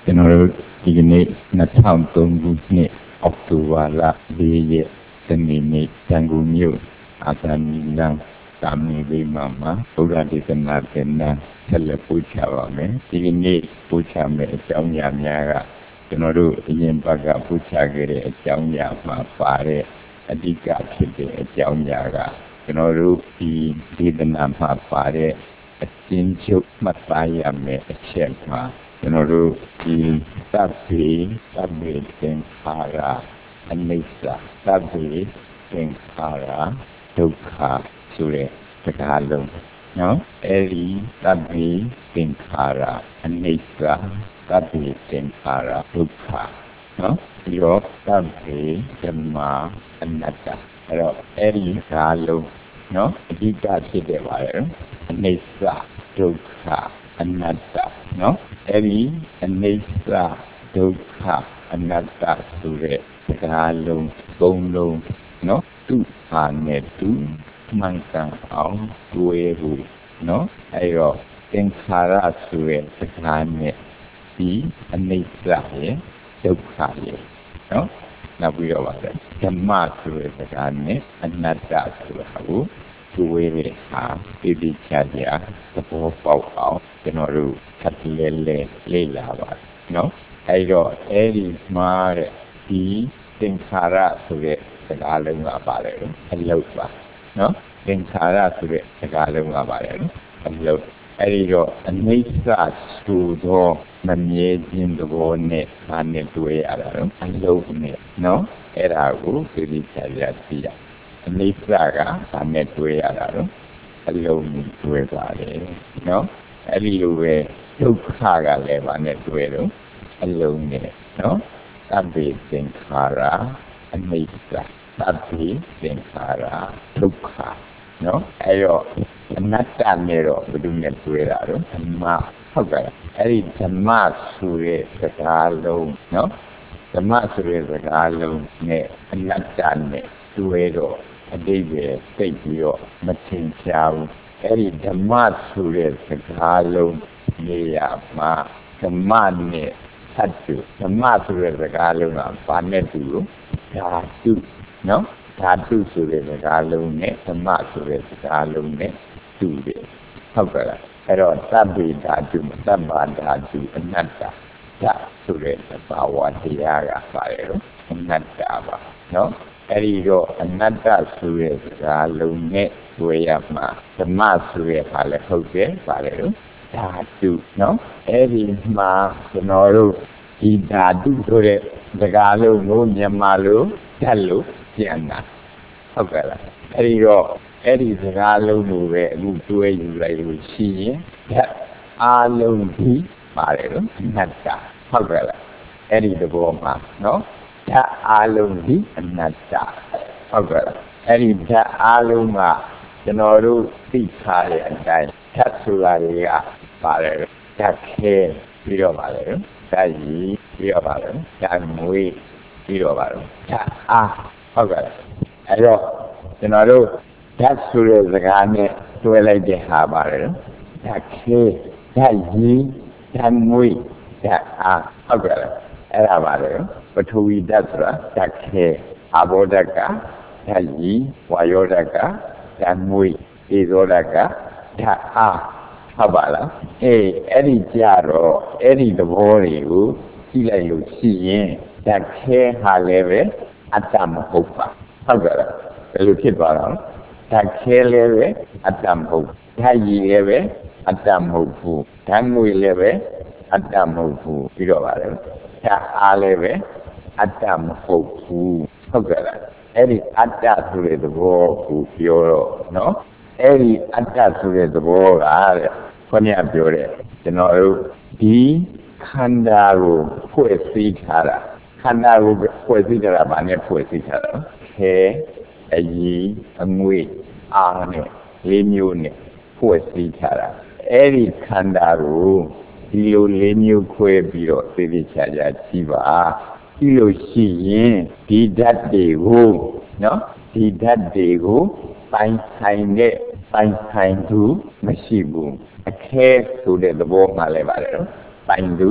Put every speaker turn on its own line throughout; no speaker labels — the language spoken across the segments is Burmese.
ကျွန်တော်တို့ဒီကနေ့2003ခုနှစ်အောက်တိုဘာလ4ရက်စနေနေ့ရန်ကုန်မြို့အာသနီလမ်းသာမဏေလေးမှာဘုရားဒေသနာသင်တန်းဆက်လက်ပို့ချပါမယ်ဒီကနေ့ပို့ချမယ့်အကြောင်းအရာများကကျွန်တော်တို့အရင်ဘက်ကပို့ချခဲ့တဲ့အကြောင်းအရာမှာပါတဲ့အဓိကဖြစ်တဲ့အကြောင်းအရာကကျွန်တော်တို့ဒီဒေသနာမှာပါတဲ့အကျဉ်းချုပ်မှတ်သားရမယ့်အချက်မှာကျွန်တော်တို့ဒီသဗ္ဗေသင်္ခါရအနိစ္စသဗ္ဗေသင်္ခါရဒုက္ခဆိုတဲ့စကားလုံးနော်အဲဒီသဗ္ဗေသင်္ခါရအနိစ္စသဗ္ဗေသင်္ခါရဒုက္ခနော်ပြီးတော့သဗ္ဗေဓမ္မာအနတ္တအဲ့တော့အဲဒီစကားလုံးနော်အဓိကဖြစ်တယ်ပါလေအနိစ္စဒုက္ခအနတ္တနော်အဲ့ဒီအနိစ္စဒုက္ခအနတ္တဆိုတဲ့စကားလုံးသုံးလုံးနော်သူ့ဟာနဲ့သူမှန်ကန်အောင်တွေ့ဖို့နော်အဲ့တော့သင်္ခါရဆိုတဲ့စကားနဲ့ဒီအနိစ္စရဲ့ဒုက္ခရဲ့နော်နောက်ပြီးတော့ပါလေဓမ္မဆိုတဲ့စကားနဲ့အနတ္တဆိုတာကိုတွေ့ရတဲ့ဟာဒီချာချာသဘောပေါက်အောင်ကျွန်တော်တို့ထပ်လဲလေ့လာပါနော်အဲ့တော့အဲ့ဒီမှာတဲ့ဒီသင်္ခါရဆိုတဲ့စကားလုံးကပါတယ်အလုပ်ပါနော်သင်္ခါရဆိုတဲ့စကားလုံးကပါတယ်အလုပ်အဲ့ဒီတော့အနိစ္စဆိုတော့မမြဲခြင်းသဘောနဲ့ဘာနဲ့တွေ့ရတာလဲအလုပ်နဲ့နော်အဲ့ဒါကိုဒီချာချာသိရအနိစ္စကဘာနဲ့တွေ့ရတာလဲအလုံးနဲ့တွေ့ပါတယ်နော်အဲ့ဒီလိုပဲဒုက္ခကလည်းဘာနဲ့တွေ့တော့အလုံးနဲ့နော်သဗ္ဗေသင်္ခါရအနိစ္စသဗ္ဗေသင်္ခါရဒုက္ခနော်အဲ့တော့အနတ္တနဲ့တော့ဘယ်လိုနဲ့တွေ့တာတော့ဓမ္မဟုတ်ကဲ့အဲ့ဒီဓမ္မဆိုတဲ့စကားလုံးနော်ဓမ္မဆိုတဲ့စကားလုံးနဲ့အနတ္တနဲ့တွေ့တော့အတိတ်ပဲသိပြီးတော့မထင်ရှားဘူးအဲ့ဒီဓမ္မဆိုတဲ့စကားလုံးနေရာမှာဓမ္မနဲ့သတ္တုဓမ္မဆိုတဲ့စကားလုံးကဘာနဲ့တူလို့ဓာတုနော်ဓာတုဆိုတဲ့စကားလုံးနဲ့ဓမ္မဆိုတဲ့စကားလုံးနဲ့တူတယ်ဟုတ်ကဲ့လားအဲ့တော့သဗ္ဗေဓာတုသဗ္ဗဓာတုအနတ္တဓာဆိုတဲ့သဘာဝတရားကပါတယ်လို့အနတ္တပါနော်အဲ့ဒီတော့အနတ္တဆိုတဲ့စကားလုံးနဲ့တွေ့ရမှာဓမ္မဆိုတဲ့ဘာလဲဟုတ်တယ်ပါလေလို့ဓာတုနော်အဲ့ဒီမှာကျွန်တော်တို့ဒီဓာတုဆိုတဲ့စကားလုံးကိုမြန်မာလိုဓာတ်လို့ပြန်တာဟုတ်ကဲ့လားအဲ့ဒီတော့အဲ့ဒီစကားလုံးကိုပဲအခုတွဲယူလိုက်လို့ရှိရင်ဓာတ်အားလုံးဒီပါတယ်လို့အနတ္တဟုတ်ကဲ့လားအဲ့ဒီသဘောမှာနော်ဓာတ်အားလုံးဒီအနတ္တဟုတ်ကဲ့အဲ့ဒီဓာတ်အားလုံးကကျွန်တော်တို့သိထားတဲ့အတိုင်းဓာတ်ဆိုတာတွေကပါတယ်ဓာတ်ခဲပြီးတော့ပါတယ်ဓာတ်ရည်ပြီးတော့ပါတယ်ဓာတ်ငွေပြီးတော့ပါတယ်ဓာတ်အားဟုတ်ကဲ့အဲ့တော့ကျွန်တော်တို့ဓာတ်ဆိုတဲ့စကားနဲ့တွဲလိုက်တဲ့ဟာပါတယ်ဓာတ်ခဲဓာတ်ရည်ဓာတ်ငွေဓာတ်အားဟုတ်ကဲ့အဲ့ဒါပါတယ်ပထဝီဓာတ်ဆိုတာဓာတ်ခဲအာဘောဓာတ်ကဓာတ်ရည်ဝါယောဓာတ်ကဓာတ်ငွေဧဇောဓာတ်ကဓာတ်အားဟုတ်ပါလားအဲ့ဒီကြတော့အဲ့ဒီသဘောတွေကိုကြည့်လိုက်လို့ရှိရင်ဓာတ်ခဲဟာလည်းပဲအတ္တမဟုတ်ပါဟုတ်ကဲ့လားဘယ်လိုဖြစ်သွားတာလဲဓာတ်ခဲလည်းပဲအတ္တမဟုတ်ဓာတ်ရည်လည်းပဲအတ္တမဟုတ်ဘူးဓာတ်ငွေလည်းပဲအတ္တမဟုတ်ဘူးပြီးတော့ပါလေဓာတ်အားလည်းပဲအတ္တမဟုတ်ဘူးဟုတ်ကဲ့လားအဲ့ဒီအတ္တဆိုတဲ့သဘောကိုပြောတော့နော်အဲ့ဒီအတ္တဆိုတဲ့သဘောကတဲ့ခေါင်းရပြောတဲ့ကျွန်တော်တို့ဒီခန္ဓာကိုဖွဲ့စည်းထားတာခန္ဓာကိုဖွဲ့စည်းထားတာဗာနဲ့ဖွဲ့စည်းထားတာခဲအည်အငွေ့အားနဲ့လေးမျိုးနဲ့ဖွဲ့စည်းထားတာအဲ့ဒီခန္ဓာကိုဒီလိုလေးမျိုးခွဲပြီးတော့သိသိချာချာကြည့်ပါကြည့်လို့ရှိရင်ဒီဓာတ်တွေကိုနော်ဒီဓာတ်တွေကိုပိုင်ဆိုင်တဲ့ပိုင်ဆိုင်သူမရှိဘူးအခဲဆိုတဲ့သဘောမှလည်းပါတယ်နော်ပိုင်သူ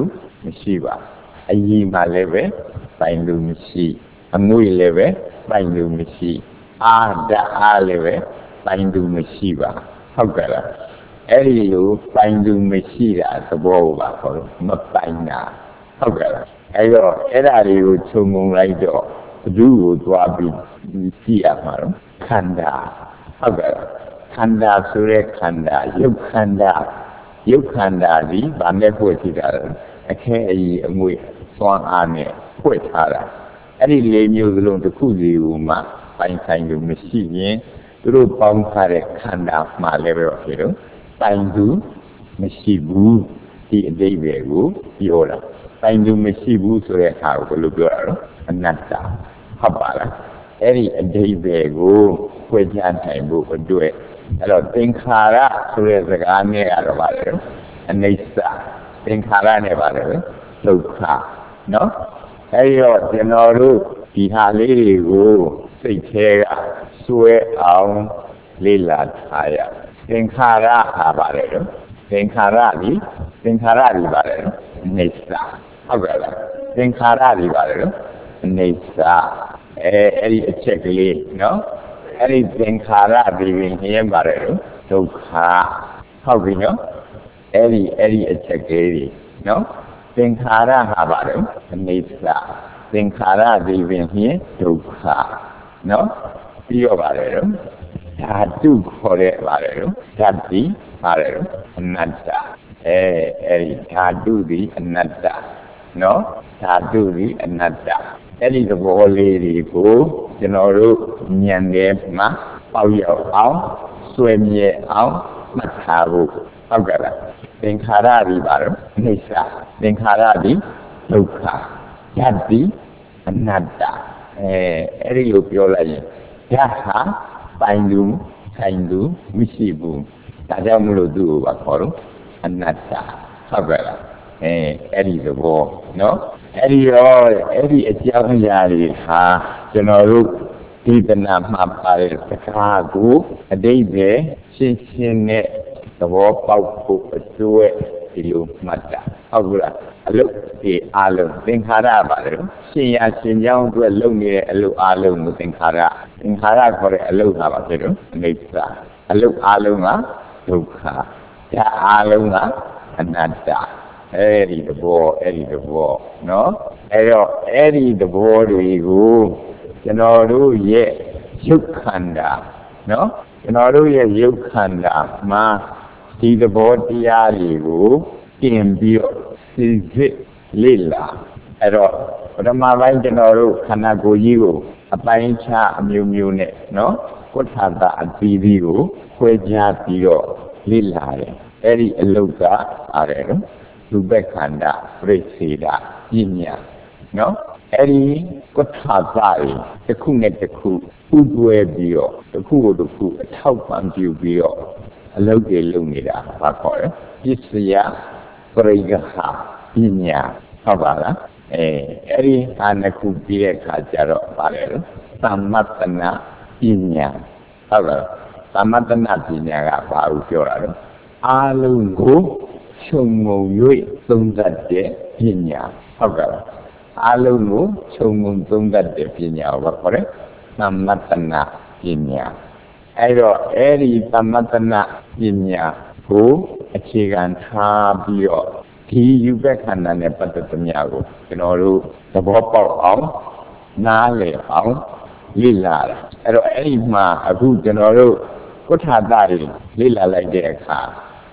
မရှိပါအကြီးမှလည်းပဲပိုင်လို့မရှိအငွေလည်းပဲပိုင်လို့မရှိအားဓာတ်အားလည်းပဲပိုင်လို့မရှိပါဟုတ်ကဲ့လားအဲ့ဒီလိုပိုင်လို့မရှိတာသဘောပါခေါ်လို့မပိုင်တာဟုတ်ကဲ့လားအဲ့တော့အဲ့ဒါတွေကိုခြုံငုံလိုက်တော့ဘ누구ကိုသွားပြီးကြည့်ရမှာတော့ခန္ဓာဟုတ်ကဲ့ခန္ဓာဆိုတဲ့ခန္ဓာယုတ်ခန္ဓာဒီဗာနဲ့ဖွဲ့ထည့်တာအခဲအကြီးအငွေ့စွမ်းအားနဲ့ဖွဲ့ထားတာအဲ့ဒီလေးမျိုးစလုံးတစ်ခုစီကိုမှပိုင်ဆိုင်လို့မရှိရင်သူတို့ပေါင်းထားတဲ့ခန္ဓာမှလည်းပဲဖြစ်တော့ပိုင်သူမရှိဘူးဒီအတိတ်ပဲကိုပြောတာပိုင်သူမရှိဘူးဆိုတဲ့အခါကိုဘယ်လိုပြောရတော့အနတ္တဟုတ်ပါလားအဲ့ဒီအတိတ်ပဲကိုဖွင့်ပြနိုင်ဖို့အတွက်အဲ့တော့သင်္ခါရဆိုတဲ့စကားနဲ့ကတော့ဗါတယ်အနိစ္စသင်္ခါရနဲ့ဗါတယ်ဒုက္ခနော်အဲ့တော့ကျွန်တော်တို့ဒီဟာလေးတွေကိုစိတ်ထဲကစွဲအောင်လေ့လာထားရသင်္ခါရဟာဗါတယ်သင်္ခါရဒီဗါတယ်အနိစ္စဟုတ်ကဲ့လားသင်္ခါရဒီဗါတယ်အနိစ္စအဲ့ဒီအချက်ကလေးနော်အဲ့ဒီသင်္ခါရပြီးရင်မြင်ပါတယ်ဒုက္ခဟုတ်ပြီနော်အဲ့ဒီအချက်ကလေးနော်သင်္ခါရဟာပါတယ်အနိစ္စသင်္ခါရပြီးရင်မြင်ဒုက္ခနော်ပြီးတော့ပါတယ်ဓာတုခေါ်တဲ့ပါတယ်ဓာတ်ဒီပါတယ်အနတ္တအဲ့ဒီဓာတုဒီအနတ္တနော်ဓာတုဒီအနတ္တအဲ့ဒီသဘောလေးတွေကိုကျွန်တော်တို့ဉာဏ်ထဲမှာပေါက်ရောက်အောင်ဆွဲမြဲအောင်မှတ်ထားဖို့ဟုတ်ကဲ့လားသင်္ခါရဒီပါတော့အနိစ္စသင်္ခါရဒီဒုက္ခဓာတ်ဒီအနတ္တအဲ့ဒီလိုပြောလိုက်ရင်ဓာတ်ဟာပိုင်လူဆိုင်လူမရှိဘူးဒါကြောင့်မလို့သူ့ကိုပါခေါ်တော့အနတ္တဟုတ်ကဲ့လားအဲ့ဒီသဘောနော်အဲ့ဒီတော့အဲ့ဒီအကြောင်းအရာတွေဟာကျွန်တော်တို့ဒီတဏမှာပါတဲ့စကားကိုအတိတ်ပဲရှင်းနဲ့သဘောပေါက်ဖို့အတွက်ဒီလိုမှတ်တာဟုတ်ကဲ့လားအလုတ်ဒီအလုံးသင်္ခါရပါလေရှင်ရရှင်ကြောင်းအတွက်လုပ်နေတဲ့အလုတ်အလုံးကိုသင်္ခါရခေါ်တဲ့အလုတ်ဟာပါဖြစ်တော့အနိစ္စအလုတ်အလုံးကဒုက္ခဓာတ်အလုံးကအနတ္တအဲ့ဒီသဘောနော်အဲ့တော့အဲ့ဒီသဘောတွေကိုကျွန်တော်တို့ရဲ့ရုပ်ခန္ဓာနော်ကျွန်တော်တို့ရဲ့ရုပ်ခန္ဓာမှာဒီသဘောတရားတွေကိုတင်ပြီးတော့စစ်လေ့လာအဲ့တော့ပထမပိုင်းကျွန်တော်တို့ခန္ဓာကိုယ်ကြီးကိုအပိုင်းခြားအမျိုးနဲ့နော်ကုဋ္ဌာတအသီးသီးကိုခွဲခြားပြီးတော့လေ့လာတယ်အဲ့ဒီအလုတ်ကအားတယ်နော်ရူပခန္ဓာပြိစေဒပညာနော်အဲ့ဒီကုဋ္ဌာသတွေတစ်ခုနဲ့တစ်ခုဥတွဲပြီးတော့တစ်ခုကိုတစ်ခုအထောက်ပံ့ပြုပြီးတော့အလုပ်တွေလုပ်နေတာဘာခေါ်လဲပစ္စယပရိက္ခပညာဟုတ်ပါလားအဲ့ဒီဟာနှစ်ခုပြီးတဲ့အခါကျတော့ဗါလဲသမ္မတနာပညာဟုတ်လားသမ္မတနာပညာကဘာကိုပြောတာလဲအားလုံးကိုခြုံငုံ၍သုံးသပ်တဲ့ပညာဟုတ်ကဲ့လားအားလုံးကိုခြုံငုံသုံးသပ်တဲ့ပညာကိုခေါ်တယ်သမ္မတနာပညာအဲ့တော့အဲ့ဒီသမ္မတနာပညာကိုအခြေခံထားပြီးတော့ဒီယူဘက်ခန္ဓာနဲ့ပတ်သက်သမျှကိုကျွန်တော်တို့သဘောပေါက်အောင်နားလည်အောင်လေ့လာတာအဲ့တော့အဲ့ဒီမှာအခုကျွန်တော်တို့ကုဋ္ဌာတတွေလေ့လာလိုက်တဲ့အခါ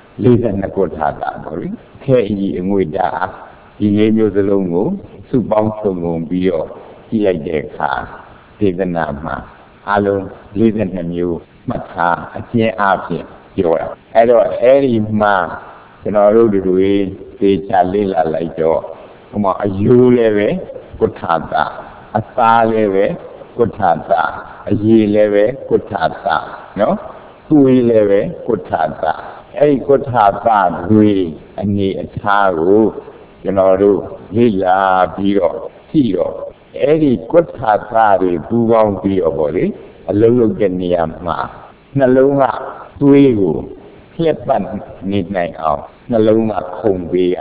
42ကုဋ္ဌာတပေါ့လေခဲအကြီးအငွေတာဒီလေးမျိုးစလုံးကိုစုပေါင်းစုံပြီးတော့ကြည့်လိုက်တဲ့အခါဒေသနာမှာအလုံး42မျိုးမှတ်ထားအကျဉ်းအားဖြင့်ပြောတာအဲ့တော့အဲ့ဒီမှာကျွန်တော်တို့တွေသေချာလေ့လာလိုက်တော့ဟိုမှာအယူလည်းပဲကုဋ္ဌာတအသားလည်းပဲကုဋ္ဌာတအရေးလည်းပဲကုဋ္ဌာတနော်သွေးလည်းပဲကုဋ္ဌာတအဲ့ဒီကုဋ္ဌာတတွေအနေအထားကိုကျွန်တော်တို့လေ့လာပြီးတော့ကြည့်တော့အဲ့ဒီကုဋ္ဌာတတွေပူးပေါင်းပြီးတော့ဗောလေအလုံးလုံးတဲ့နေရာမှာနှလုံးကသွေးကိုဖြည့်ပတ်နေနိုင်အောင်နှလုံးကခုန်ပေးရတယ်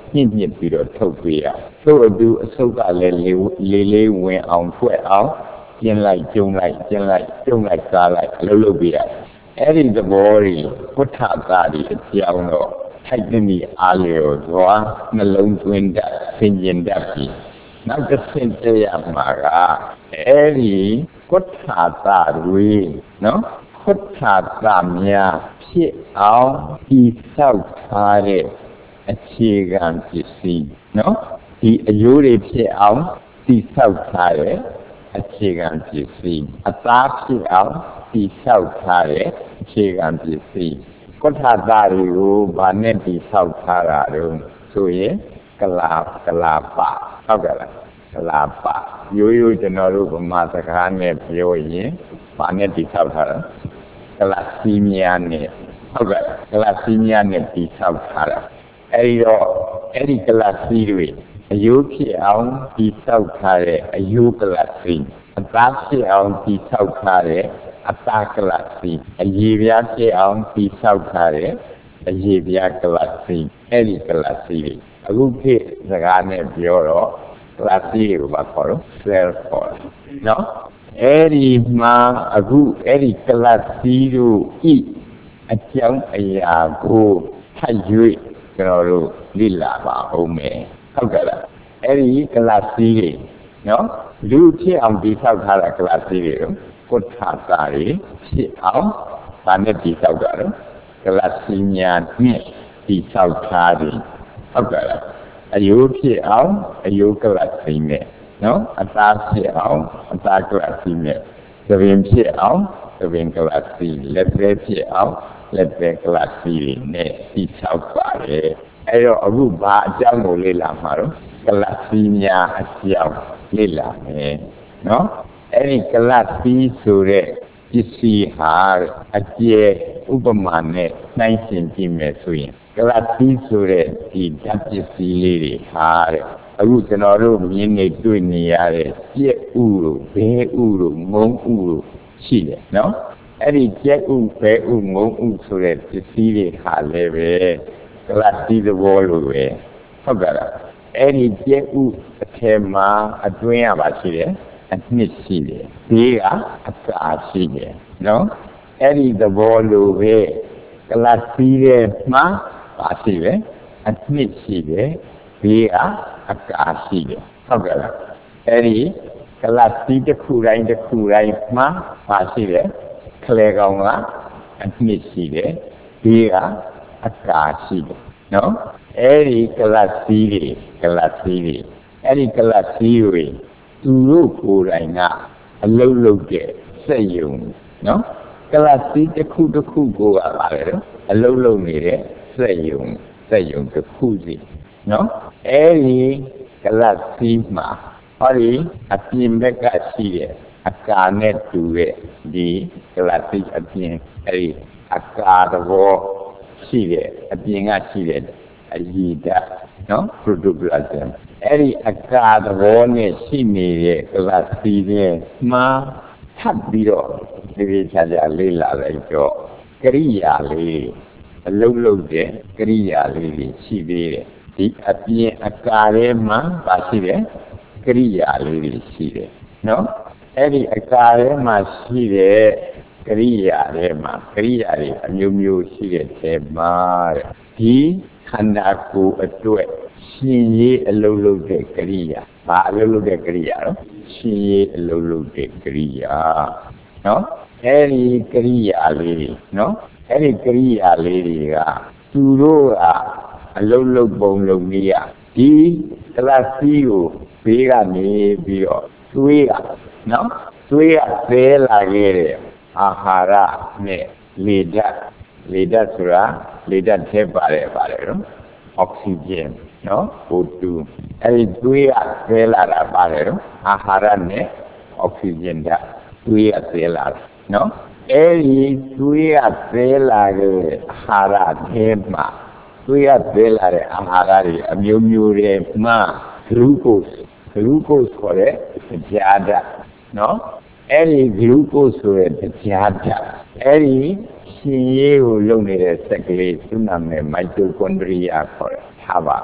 ညှင့်ညစ်ပြီးတော့ထုတ်ပေးရသို့အတူအဆုတ်ကလည်းလေးဝင်အောင်ထွက်အောင်ကျင်းလိုက်ကျုံလိုက်ကျင်းလိုက်ကျုံလိုက်ကားလိုက်အလုပ်လုပ်ပေးရအဲ့ဒီသဘောတွေဝဋ္ဌသားတွေအပြောင်းတော့ထိုက်တဲ့အားလျော်စွာနှလုံးသွင်းတတ်ဆင်ခြင်တတ်ပြီးနောက်တစ်ဆင့်တည်းရမှာကအဲ့ဒီဝဋ္ဌသားတွေနော်ဝဋ္ဌသားများဖြစ်အောင်ဒီဆောက်ထားတဲ့အခြေခံပစ္စည်းနော်ဒီအယိုးတွေဖြစ်အောင်ဒီဆောက်ထားတဲ့အခြေခံပစ္စည်းအသားဖြစ်အောင်ဒီဆောက်ထားတဲ့အခြေခံပစ္စည်းကုဋ္ဌသားတွေကိုဗာနဲ့ဒီဆောက်ထားတာတော့ဆိုရင်ကလာပဟုတ်ကဲ့လားကလာပရိုးကျွန်တော်တို့ဗမာစကားနဲ့ပြောရင်ဗာနဲ့ဒီဆောက်ထားတာကလစီများနဲ့ဟုတ်ကဲ့ကလစီများနဲ့ဒီဆောက်ထားတာအဲဒီတော့အဲ့ဒီကလစီတွေအယိုးဖြစ်အောင်ဒီဆောက်ထားတဲ့အယိုးကလစီအသားဖြစ်အောင်ဒီဆောက်ထားတဲ့အသားကလစီအရေပြားဖြစ်အောင်ဒီဆောက်ထားတဲ့အရေပြားကလစီအဲ့ဒီကလစီတွေအခုခေတ်စကားနဲ့ပြောတော့ကလစီကိုပါခေါ်တော့ cell ခေါ်တယ်နော်အဲ့ဒီမှာအခုအဲ့ဒီကလစီတို့ဤအကြောင်းအရာကိုထပ်၍ကျွန်တော်တို့လေ့လာပါဦးမယ်ဟုတ်ကဲ့လားအဲ့ဒီကလစီတွေနော်လူဖြစ်အောင်ဒီဆောက်ထားတဲ့ကလစီတွေတော့ကုဋ္ဌသားတွေဖြစ်အောင်ဗာနဲ့ဒီဆောက်တာတော့ကလစီများနဲ့ဒီဆောက်ထားတယ်ဟုတ်ကဲ့လားအယိုးဖြစ်အောင်အယိုးကလစီနဲ့နော်အသားဖြစ်အောင်အသားကလစီနဲ့သဘင်ဖြစ်အောင်သဘင်ကလစီလက်သေးဖြစ်အောင်လက်သေးကလစီနဲ့ဒီဆောက်ပါတယ်အဲ့တော့အခုဘာအကြောင်းကိုလေ့လာမှာတော့ကလစီများအကြောင်းလေ့လာမယ်နော်အဲ့ဒီကလစီဆိုတဲ့ပစ္စည်းဟာအကျယ်ဥပမာနဲ့နှိုင်းယှဉ်ကြည့်မယ်ဆိုရင်ကလစီဆိုတဲ့ဒီဓာတ်ပစ္စည်းလေးတွေဟာတဲ့အခုကျွန်တော်တို့မြင်နေတွေ့နေရတဲ့ကြက်ဥတို့ဘဲဥတို့ငုံဥတို့ရှိတယ်နော်အဲ့ဒီကြက်ဥဘဲဥငုံဥဆိုတဲ့ပစ္စည်းတွေဟာလည်းပဲကလစီသဘောလိုပဲဟုတ်ကဲ့လားအဲ့ဒီကြက်ဥအထက်မှာအတွင်းရပါရှိတယ်အနှစ်ရှိတယ်ဘေးကအကာရှိတယ်နော်အဲ့ဒီသဘောလိုပဲကလစီတဲ့မှာပါရှိတယ်အနှစ်ရှိတယ်ဘေးကအကာရှိတယ်ဟုတ်ကဲ့လားအဲ့ဒီကလစီတစ်ခုတိုင်းမှာပါရှိတယ်ခလေကောင်ကအနှစ်ရှိတယ်ဘေးကအကာရှိတယ်နော်အဲ့ဒီကလစီတွေအဲ့ဒီကလစီတွေသူတို့ကိုယ်တိုင်ကအလုံးလုံးတဲ့စက်ယုံနော်ကလစီတစ်ခုကိုကပါလေနော်အလုံးလုံးနေတဲ့စက်ယုံတစ်ခုစီနော်အဲ့ဒီကလစီမှာဟောဒီအပြင်ဘက်ကရှိတဲ့အကာနဲ့တူတဲ့ဒီကလစီအပြင်အဲ့ဒီအကာသဘောရှိတဲ့အပြင်ကရှိတဲ့အရည်ဓာတ်နော် protoplasm အဲ့ဒီအကာသဘောနဲ့ရှိနေတဲ့ကလစီနဲ့မှာထပ်ပြီးတော့ဒီချာလေးလာလိုက်တော့ကရိယာလေးအလုံးလုံးတဲ့ကရိယာလေးတွေရှိသေးတယ်ဒီအပြင်အကာထဲမှာပါရှိတယ်ကရိယာလေးတွေရှိတယ်နော်အဲ့ဒီအကာထဲမှာရှိတဲ့ကရိယာထဲမှာကရိယာတွေအမျိုးမျိုးရှိတဲ့ထဲမှာဒီခန္ဓာကိုယ်အတွက်ရှင်ရေးအလုံးလုံးတဲ့ကရိယာဘာအလုံးလုံးတဲ့ကရိယာတော့ရှင်ရေးအလုံးလုံးတဲ့ကရိယာနော်အဲ့ဒီကရိယာလေးနော်အဲ့ဒီကရိယာလေးတွေကသူတို့ကအလုံးလုံးပုံလုံးကြီးဒီကလစီကိုဘေးကနေပြီးတော့သွေးနော်သွေးသဲလာခဲ့တဲ့အာဟာရနဲ့လေဓာတ်ဆိုတာလေဓာတ်ထဲပါတယ်နော်အောက်ဆီဂျင်နော်O2အဲ့ဒီသွေးသဲလာတာပါတယ်နော်အာဟာရနဲ့အောက်ဆီဂျင်ဓာတ်သွေးသဲလာတာနော်အဲ့ဒီသွေးသဲလာတဲ့အာဟာရထဲမှာသွေးသဲလာတဲ့အာဟာရတွေအမျိုးမျိုးတွေမှာ glucose ခေါ်တဲ့ကြားဓာတ်နော်အဲ့ဒီ glucose ဆိုတဲ့ကြားဓာတ်အဲ့ဒီရှင်ရေးကိုလုပ်နေတဲ့စက်ကလေးသူ့နာမည် mitochondria ခေါ်တယ်ထားပါ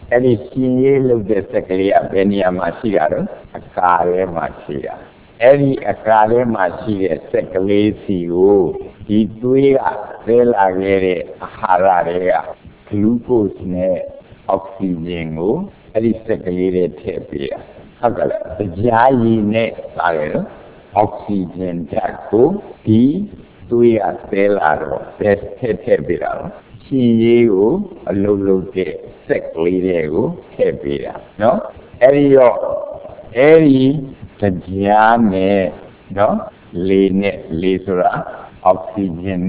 Any senior look the secretary Benia Masiaro, a car Masia. Any a car Masia, secretary CEO, he do Vela Gere, Hararea, glucose ne, oxygen, any secretary tapia. Hagala, the Jayi ne, oxygen jaco, D. Tuya Telaro, Tepira. She you a little sick lady Tepira. No? Eri the Giane, no? Lene, Lisra, oxygen,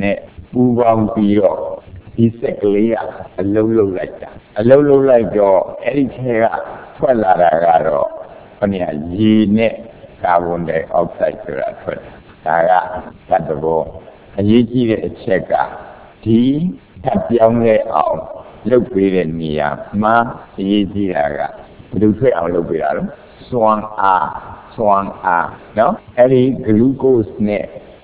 Ubang Piro. He sick lady a little like that. A little like your Eri Tera, Twellaragaro, Pania, Gene, carbon dioxide to that. ဒါကတတ်တော်အရေးကြီးတဲ့အချက်ကဒီထပ်ပြောင်းလဲအောင်လုပ်ပေးတဲ့နေရာမှာအရေးကြီးတာကဘယ်လိုထွက်အောင်လုပ်ပေးတာလဲစွမ်းအားနော်အဲ့ဒီ glucose နဲ့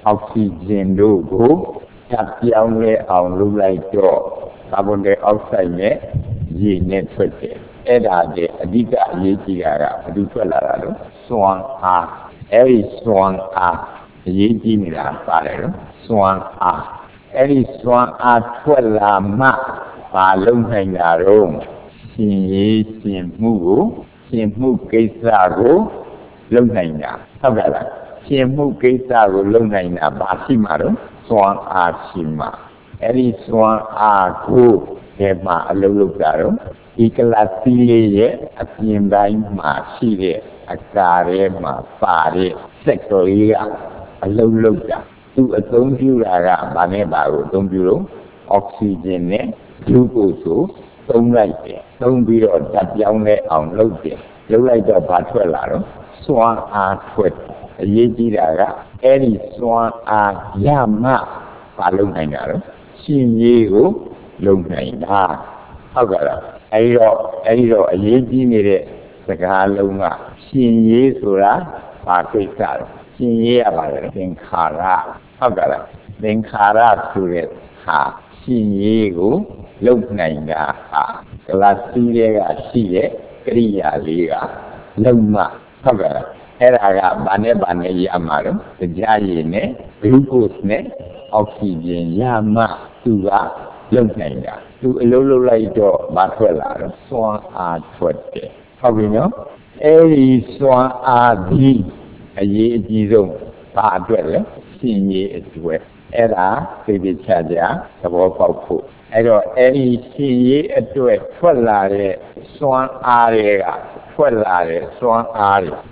oxygen တို့ကိုထပ်ပြောင်းလဲအောင်လုပ်လိုက်တော့ carbon dioxide နဲ့ရေနဲ့ထွက်တယ်အဲ့ဒါတဲ့အဓိကအရေးကြီးတာကဘယ်လိုထွက်လာတာလဲစွမ်းအားအဲ့ဒီစွမ်းအားအရေးကြီးနေတာပါတယ်နော်စွမ်းအားအဲ့ဒီစွမ်းအားထွက်လာမှဘာလုပ်နိုင်တာတော့ရှင်ရေးရှင်မှုကိုရှင်မှုကိစ္စကိုလုပ်နိုင်တာဟုတ်ကဲ့လားရှင်မှုကိစ္စကိုလုပ်နိုင်တာဘာရှိမှတော့စွမ်းအားရှိမှအဲ့ဒီစွမ်းအားကိုဒီမှာအလုပ်လုပ်တာတော့ဒီကလစီလေးရဲ့အပြင်ပိုင်းမှာရှိတဲ့အကာထဲမှာပါတဲ့စက်ကလေးကအလုံးလုံးတာသူအသုံးပြုတာကဘာနဲ့ပါကိုအသုံးပြုလို့အောက်ဆီဂျင်နဲ့ဂလူကို့ကိုသုံးလိုက်တယ်သုံးပြီးတော့ဓာတ်ပြောင်းလဲအောင်လုပ်တယ်လုပ်လိုက်တော့ဘာထွက်လာတော့စွမ်းအားထွက်အရေးကြီးတာကအဲ့ဒီစွမ်းအားရမှဘာလုပ်နိုင်တာတော့ရှင်ကြီးကိုလုပ်နိုင်တာဟုတ်ကဲ့လားအဲ့ဒီတော့အရေးကြီးနေတဲ့စကားလုံးကရှင်ကြီးဆိုတာဘာကိစ္စလဲရှင်ရေးရပါတယ်သင်္ခါရဟုတ်ကဲ့လားသင်္ခါရဆိုတဲ့ဟာရှင်ရေးကိုလုပ်နိုင်တာဟာကလစီးတွေကရှိတဲ့ကရိယာလေးကလုံးမဟုတ်ကဲ့လားအဲ့ဒါကဘာနဲ့ရမှာတော့ကြားရည်နဲ့ glucose နဲ့ oxygen ရမှသူကလုပ်နိုင်တာသူအလုံးလုံးလိုက်တော့မထွက်လာတော့စွမ်းအားထွက်တယ်ဟုတ်ပြီနော်အဲ့ဒီစွမ်းအားဒီအရေးအကြီးဆုံးဘာအတွက်လဲရှင်ရေးအတွက်အဲ့ဒါသိသိချာချာသဘောပေါက်ဖို့အဲ့တော့အဲ့ဒီရှင်ရေးအတွက်ထွက်လာတဲ့စွမ်းအားတွေကထွက်လာတဲ့စွမ်းအားတွေက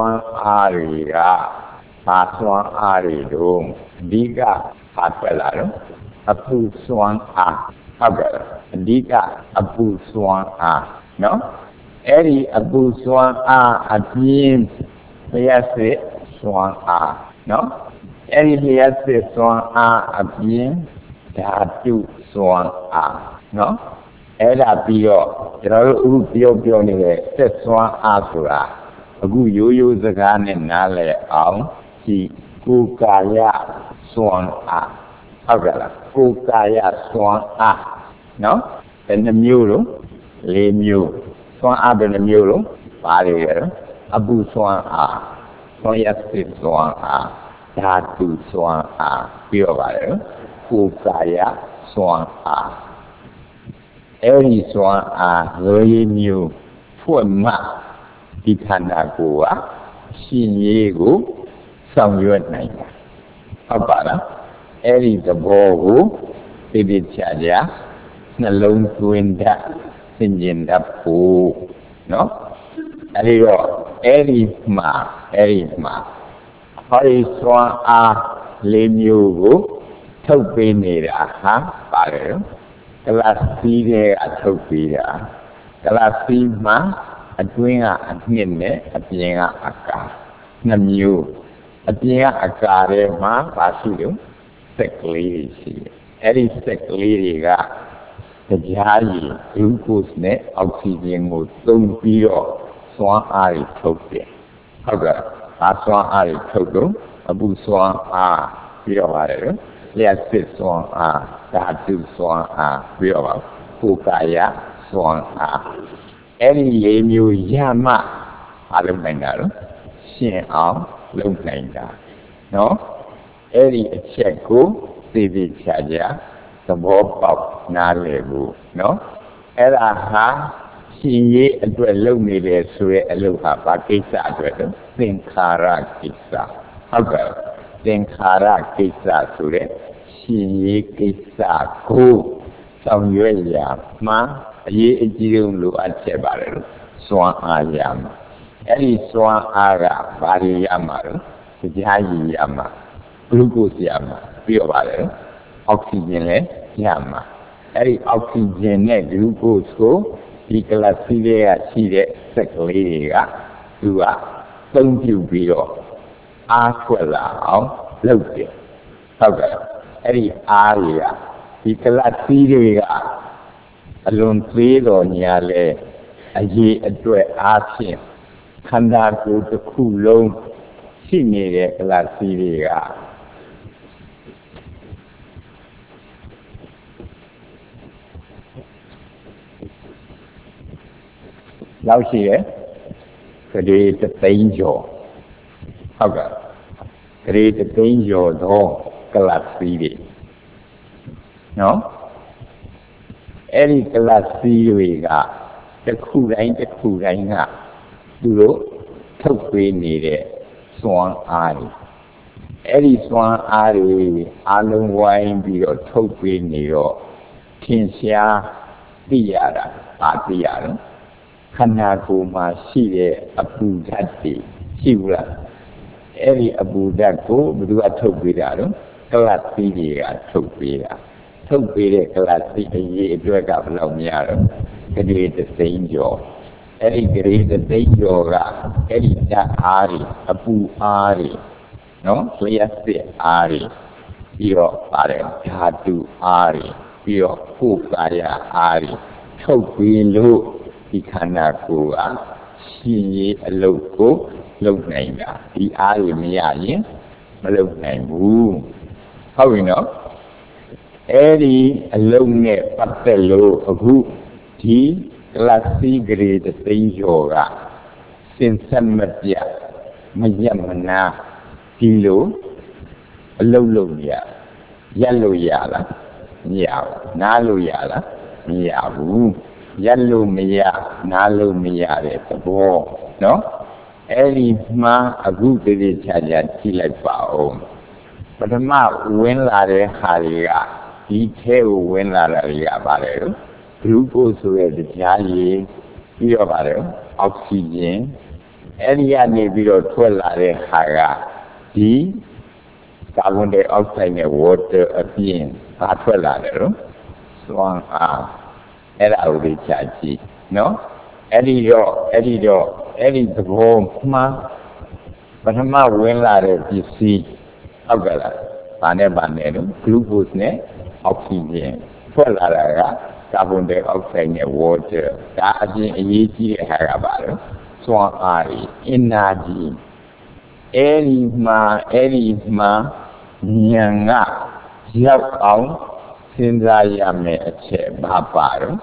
ဘာစွမ်းအားတွေတို့အဓိကဘာထွက်လာတော့အပူစွမ်းအားဟုတ်ကဲ့အဓိကအပူစွမ်းအားနော်အဲ့ဒီအပူစွမ်းအားအပြင်လျှပ်စစ်စွမ်းအားနော်အဲ့ဒီလျှပ်စစ်စွမ်းအားအပြင်ဓာတုစွမ်းအားနော်အဲ့ဒါပြီးတော့ကျွန်တော်တို့အခုပြောနေတဲ့စက်စွမ်းအားဆိုတာအခုရိုးစကားနဲ့နားလည်အောင်ဒီကိုယ်ကာယစွမ်းအားဟုတ်ကဲ့လားကိုယ်ကာယစွမ်းအားနော်ဘယ်နှမျိုးလို့၄မျိုးစွမ်းအားဘယ်နှမျိုးလို့ပါတယ်ရအပူစွမ်းအားစွမ်းရစစ်စွမ်းအားဓာတုစွမ်းအားပြီးတော့ပါတယ်ကိုယ်ကာယစွမ်းအားအဲ့ဒီစွမ်းအား၄မျိုးဖွင့်မှဒီခန္ဓာကိုယ်ကရှင်ရေးကိုဆောင်ရွက်နိုင်တာဟုတ်ပါလားအဲ့ဒီသဘောကိုသိသိချာချာနှလုံးသွင်းတတ်သင်ကျင်တတ်ဖို့နော်အဲ့ဒီတော့အဲ့ဒီမှာဟောဒီစွမ်းအား၄မျိုးကိုထုတ်ပေးနေတာဟာပါတယ်ကလစီးတဲ့အထုတ်ပေးတာကလစီးမှာအတွင်းကအနှစ်နဲ့အပြင်ကအကာနှစ်မျိုးအပြင်ကအကာထဲမှာပါရှိတယ်စက်ကလေးတွေရှိတယ်အဲ့ဒီစက်ကလေးတွေကတရားရည် glucose နဲ့ oxygen ကိုသုံးပြီးတော့စွမ်းအားတွေထုတ်တယ်ဟုတ်ကဲ့ဒါစွမ်းအားတွေထုတ်တော့အပူစွမ်းအားပြီးတော့ပါတယ်လျှပ်စစ်စွမ်းအားဓာတုစွမ်းအားပြီးတော့ပါကိုယ်ကာယစွမ်းအား Any new yama, alumina, shin out, lumina. No? Any check go, TV charger, the bob of Nalebu. No? Era ha, she a dwell needed sweet aloha, Pakisa dwell, think Kara kissa. However, think Kara kissa sure, she kissa go. Some year, ma, ye lu at Chebar, Swan Ayam. Any Swan Ara, Bari Yamar, Jayi Yama, Glucose Yama, Pure oxygen Yama. Any oxygen glucose go, Nicolasia Chile, Secleria, Dua, don't you be all. Aquila, look it. However, any area. ဒီကလတ်သီးတွေကအလွန်သေးတော်ညာလဲအရေးအတွက်အားဖြင့်ခန္ဓာကိုယ်တစ်ခုလုံးရှိနေတဲ့ကလတ်သီးတွေကလောက်ရှိတယ်ကလေးတသိန်းကျော်ဟုတ်ကဲ့ကလေးတသိန်းကျော်တော့ကလတ်သီးတွေနော်အဲ့ဒီကလတ်စီးတွေကတစ်ခုတိုင်းတစ်ခုတိုင်းကသူတို့ထုတ်ပေးနေတဲ့စွမ်းအားတွေအဲ့ဒီစွမ်းအားတွေအလုံးဝိုင်းပြီးတော့ထုတ်ပေးနေတော့ထင်ရှားသိရတာပါသိရတယ်ခန္ဓာကိုယ်မှာရှိတဲ့အပူဓာတ်တွေရှိဘူးလားအဲ့ဒီအပူဓာတ်ကိုဘယ်သူကထုတ်ပေးတာလဲကလတ်စီးတွေကထုတ်ပေးတာထုတ်ပေးတဲ့ကလတ်စီအရေးအတွက်ကဘယ်လောက်များတော့ကလေးတစ်သိန်းကျော်အဲ့ဒီကလေးတစ်သိန်းကျော်ကအဲ့ဒီဓာတ်အားတွေအပူအားတွေနော်လျှက်စစ်အားတွေပြီးတော့ပါတယ်ဓာတုအားတွေပြီးတော့ကိုယ်ကာယအားတွေထုတ်ပေးလို့ဒီခန္ဓာကိုယ်ကရှင်ရေးအလုပ်ကိုလုပ်နိုင်တာဒီအားတွေမရရင်မလုပ်နိုင်ဘူးဟုတ်ပြီနော်အဲ့ဒီအလုံးနဲ့ပတ်သက်လို့အခုဒီကလတ်စီဂရေတသိန်းကျော်ကစင်ဆက်မပြတ်မရက်မနာဒီလိုအလုံးလုံးရရက်လို့ရလားမရဘူးနားလို့ရလားမရဘူးရက်လို့မရနားလို့မရတဲ့သဘောနော်အဲ့ဒီမှအခုတည်းချာချာကြည့်လိုက်ပါဦးပထမဝင်လာတဲ့ဟာတွေကဒီထဲကိုဝင်လာတာတွေကပါတယ်ဂလူကို့ဆိုတဲ့တရားရည်ပြီးတော့ပါတယ်အောက်ဆီဂျင်အဲ့ဒီကနေပြီးတော့ထွက်လာတဲ့ဟာကဒီကာဗွန်ဒိုင်အောက်ဆိုက်နဲ့ water အပြင်ဘာထွက်လာတယ်လို့စွမ်းအားအဲ့ဒါကိုကြည့်ကြည့်နော်အဲ့ဒီသဘောမှပထမဝင်လာတဲ့ပစ္စည်းဟုတ်ကဲ့လားဘာနဲ့လို့ glucose နဲ့ oxygen ထွက်လာတာကကာဗွန်ဒိုင်အောက်ဆိုက်နဲ့ water ဒါအပြင်အရေးကြီးတဲ့ဟာကပါလို့စွမ်းအား energy အဲ့ဒီမှာဉာဏ်ကရောက်အောင်စဉ်းစားရမယ်အချက်ဘာပါတော့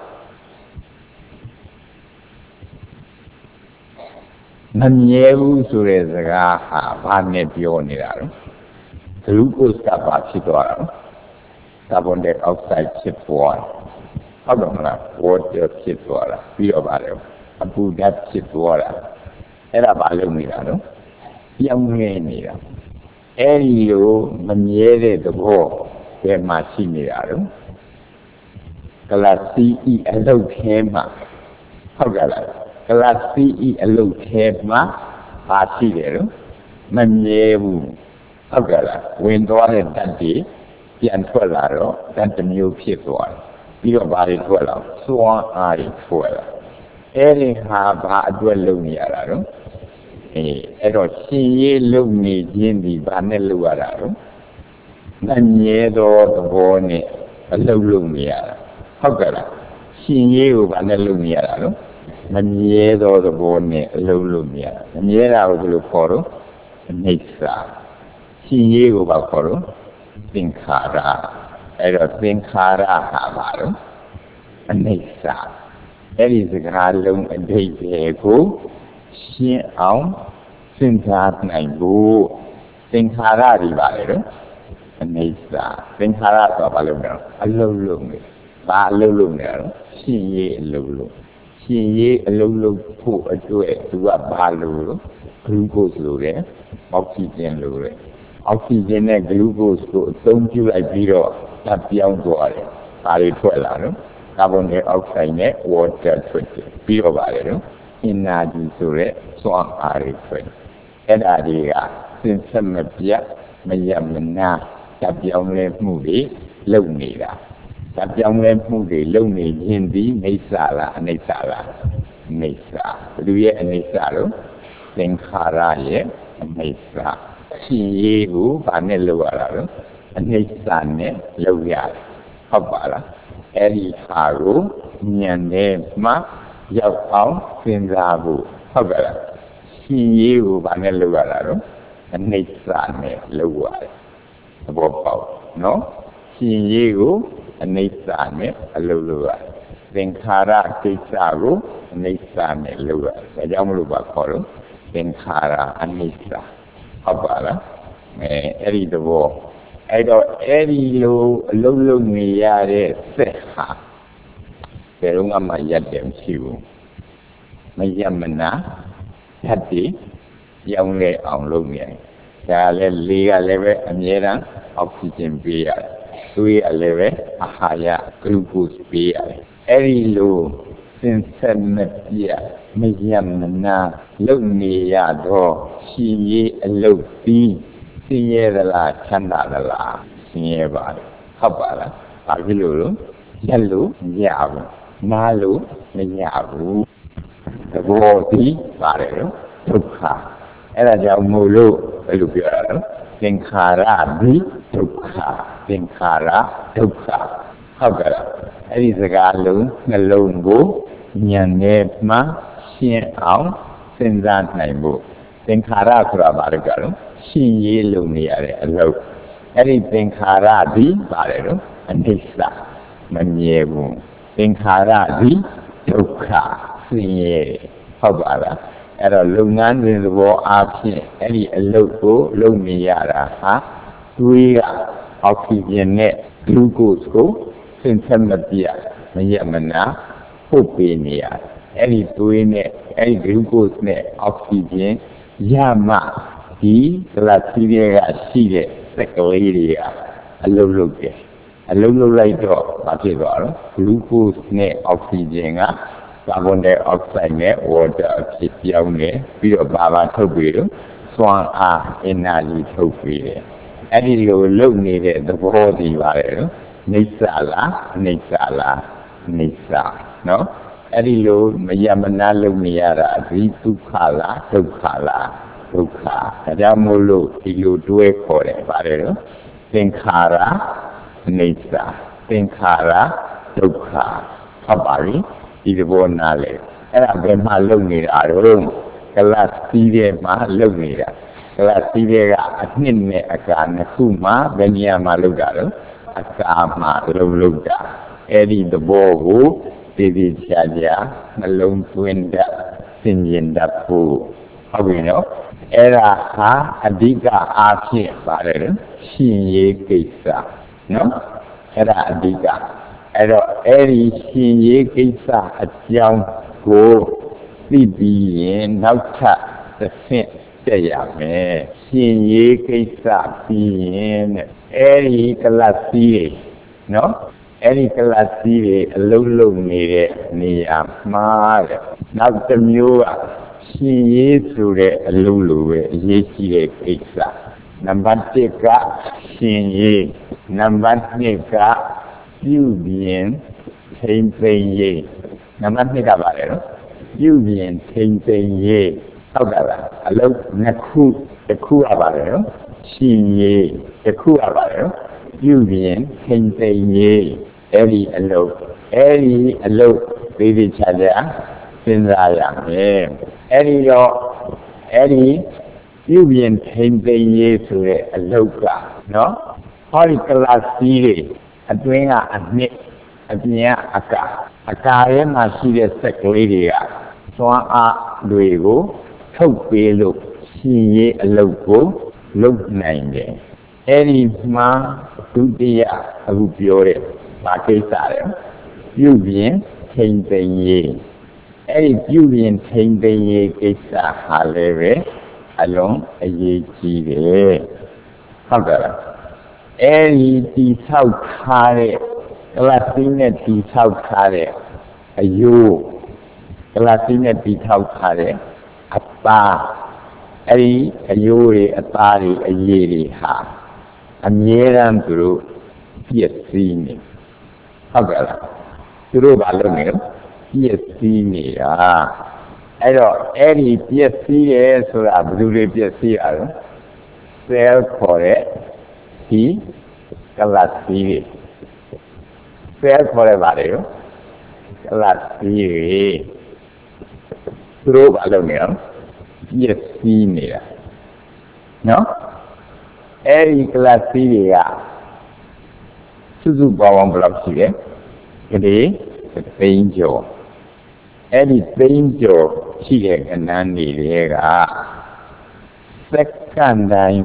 မမြဲဘူးဆိုတဲ့စကားဟာဘာနဲ့ပြောနေတာလဲဂလူကို့ကဘာဖြစ်သွားတာကာဗွန်ဒိုင်အောက်ဆိုက်ဖြစ်သွားဟုတ်တယ်မလား water ဖြစ်သွားတာပြီးတော့ဗါတယ်အပူဓာတ်ဖြစ်သွားတာအဲ့ဒါဘာလုပ်နေတာလဲပြောင်းလဲနေတာအဲ့ဒီလိုမမြဲတဲ့သဘောဘယ်မှာရှိနေတာလဲကလတ်စီအလုပ်ထဲမှာဟုတ်ကဲ့လားကလတ်စီအလုပ်ထဲမှာဘာရှိတယ်လို့မမြဲဘူးဟုတ်ကဲ့လားဝင်သွားတဲ့ဓာတ်တွေပြန်ထွက်လာတော့ဓာတ်တစ်မျိုးဖြစ်သွားတယ်ပြီးတော့ဘာတွေထွက်လာစွမ်းအားတွေထွက်လာအဲ့ဒီဟာဘာအတွက်လုပ်နေရတာတော့အဲ့တော့ရှင်ရေးလုပ်နေခြင်းဒီဘာနဲ့လုပ်ရတာတော့မမြဲသောသဘောနဲ့အလုပ်နေရတာဟုတ်ကဲ့လားရှင်ရေးကိုဘာနဲ့လုပ်နေရတာတော့မမြဲသောသဘောနဲ့အလုပ်နေရတာမမြဲတာကိုဘယ်လိုခေါ်တော့အနိစ္စရှင်ရေးကိုဘာခေါ်တော့သင်္ခါရအဲ့တော့သင်္ခါရဟာဘာလို့အနိစ္စ Eddie the Harlem and Dayco, Shin Out, Sintat Naibu, Sinhara divided, and Nisa, Sinhara of Alumna, a low ba Lulu, she Lulu. She Lulu put a duet to a balloon, glucose lure, oxygen lure. Oxygen and glucose don't you like zero, that young water, Pari Twelano, carbon dioxide, water twitch, Piro Valero, in Nadi Sure, Swan Ari twitch. And Adia, since some of Pia, Mayamana, that young movie, Lonida. That young movie, Lonely Hindi, Nesala, Nesa. Do you and Nesaro? Then Haraye, Nesa. She who Paneluara, and Nesane, Lovia, Habala, Eri Haru, Nyane, Ma, Yao, Sinzabu, Habala. She who Paneluara, and Nesane, Lovia. About no? She who and Nesane, Lovia. Then Kara Kisaru, Nesane, Lovia. The Yamuba Koro, then Kara and Nesa. Habala, Eddie the war. I got Eddie Lulu Miare Seha. Perunga Mayadem Siu. Mayamana, Hati, Youngly on Lumia. Yale Liga Leve and Yeran, oxygen beer. Sui a leve, a higher glucose beer. Eddie Lu, since 7 years. Mayamana, Lumia do, she a low fee. Sierra Chandala, Sierra, Habala, Avilu, Yalu, Yavu, Malu, Yavu, the Wadi, Barrel, Tukha, Ella Mulu, Elubia, Tinkara, Tukha, Tinkara, Tukha, Habala, Elizagalu, Nalungu, Nyanema, Sien Out, Sinzan Naibu, Tinkara Kurabargalu. She yellow near a low. Anything Haradi, Barrel, and Hissa, Manievu. Think Haradi, Toka, Siye, Habara, at a Lunan in the war option, any local, Lumiara, ha, Tuia, oxygen net, glucose, Sintamabia, Mayamana, Hopinia, any tuine, any glucose net, oxygen, Yama. He Latiria seated, secretary, a low look. A low light of particular, glucose net oxygen, carbon dioxide net, water, young net, bit of Baba Tobiru, Swan energy Tobiru. Any low needed the body value, Nisala, Nisa, no? Any low Mayamana Lumiara, Ritukala, Tokala. Tukha, Ramulu, you do a core, Barrel, Tinkara, Nesa, Tinkara, Tukha, Habari, is one nale. And I've been my lonely at home. The last period, my lonely. The last period, I didn't make a can, Kuma, Benia Malugaro, a Kama, Luluga, Eddie the Bogu, David Shadia, Malone Twinda, Sinjin da Poo. How do you know? Era ha Adiga Afi Barrel, Shinye Kisa, no? Era Adiga. Era Eri Shinye Kisa at young go, Bibi, Nauta, the Saint, Sayame, Shinye Kisa, Bien, Eri Kalasi, no? Eri Kalasi, Lulu near Mar, not the Mura. She is through the Lulu, Yeshi Pizza. Number 6, Shin Number 6, Yubian, Tainting Ye. Number 6, Yubian, Tainting Ye. However, I love Naku, the Kuabarel, Shin Ye, the Kuabarel, Yubian, Tainting Ye. Eri alone, baby Chadea. Sinzaya, Eddie, you been painting ye to a loca, no? Horrical series, a doing a admit, အပြင်ကအကာထဲမှာရှိတဲ့စက်ကလေးတွေကစွမ်းအားတွေကိုထုတ်ပေးလို့ရှင်ရေးအလုပ်ကိုလုပ်နိုင်တယ်အဲ့ဒီမှာဒုတိယအခုပြောတဲ့ဘာကိစ္စလဲပြုပြင်ထိန်သိမ်းရေးအဲ့ဒီပြုပြင်ထိန်သိမ်းရေးကိစ္စဟာလည်းပဲအလုံးအရေးကြီးတယ်ဟုတ်ကဲ့လားအဲ့ဒီတိဆောက်ထားတဲ့ကလပ်စီးနဲ့တိဆောက်ထားတဲ့အယိုးကလပ်စီးနဲ့တိဆောက်ထားတဲ့အသားအဲ့ဒီအယိုးတွေအသားတွေအရည်တွေဟာအမြဲတမ်းသူတို့ပြည့်စည်နေဟုတ်ကဲ့လားသူတို့ဘာလုပ်နေလဲပြည့်စည်နေတာအဲ့တော့အဲ့ဒီပြည့်စည်ရဲဆိုတာဘယ်သူတွေပြည့်စည်ရလဲဆဲလ်ခေါ်တဲ့ဒီကလပ်စီးတွေဆဲလ်ခေါ်တဲ့ဘာတွေရောကလပ်စီးတွေသူတို့ဘာလုပ်နေလဲပြည့်စည်နေတာနော်အဲ့ဒီကလပ်စီးတွေကစုစုပေါင်းဘယ်လောက်ရှိလဲကလေးသိန်းကျော်အဲ့ဒီသိန်းကျော်ရှိတဲ့ကဏ္ဍတွေကစက္ကန့်တိုင်း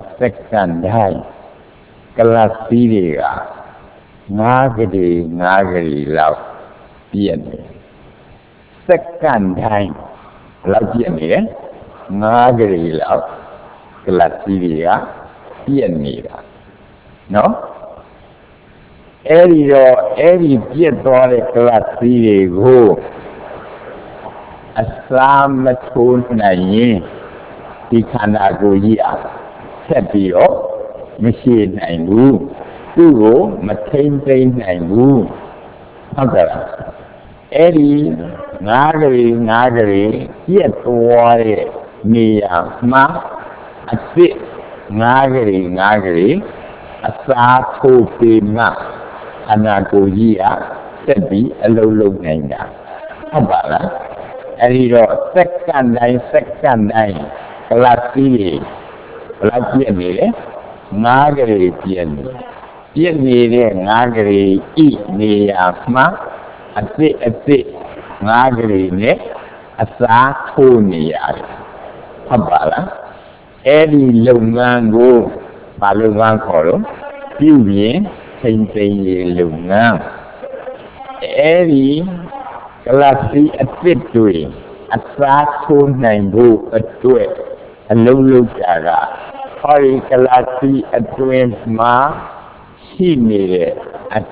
ကလပ်စီးတွေက9ကလေးလောက်ပြည့်နေစက္ကန့်တိုင်းလောက်ပြည့်နေတယ်9ကလေးလောက်ကလပ်စီးတွေကပြည့်နေတာနော်အဲ့ဒီတော့အဲ့ဒီပြည့်သွားတဲ့ကလပ်စီးတွေကိုအစာမထိုးနိုင်ရင်ဒီခန္ဓာကိုယ်ကြီးအားဆက်ပြီးတော့မရှိနိုင်ဘူးသူ့ကိုမထိမ့်သိမ်းနိုင်ဘူးဟုတ်ကဲ့လားအဲ့ဒီ9ကလေးပြည့်သွားတဲ့နေရာမှာအစ်9ကလေးအစာထိုးပြီးမှခန္ဓာကိုယ်ကြီးအားဆက်ပြီးအလုံးလုံးနိုင်တာဟုတ်ပါလားအဲ့ဒီတော့စက္ကန့်တိုင်းကလပ်စီးတွေဘယ်လောက်ပြည့်နေလဲ9ကလေးပြည့်နေတဲ့9ကလေးဤနေရာမှာအစ်9ကလေးနဲ့အစာထိုးနေရတယ်ဟုတ်ပါလားအဲ့ဒီလုပ်ငန်းကိုဘာလုပ်ငန်းခေါ်လို့ပြုပြင်ထိန်သိမ်းရေးလုပ်ငန်းအဲ့ဒီကလပ်စီးအစ်တွေအစာထိုးနိုင်ဖို့အတွက်အလုံးလုံးကြတာဟောဒီကလပ်စီးအတွင်းမှာရှိနေတဲ့အ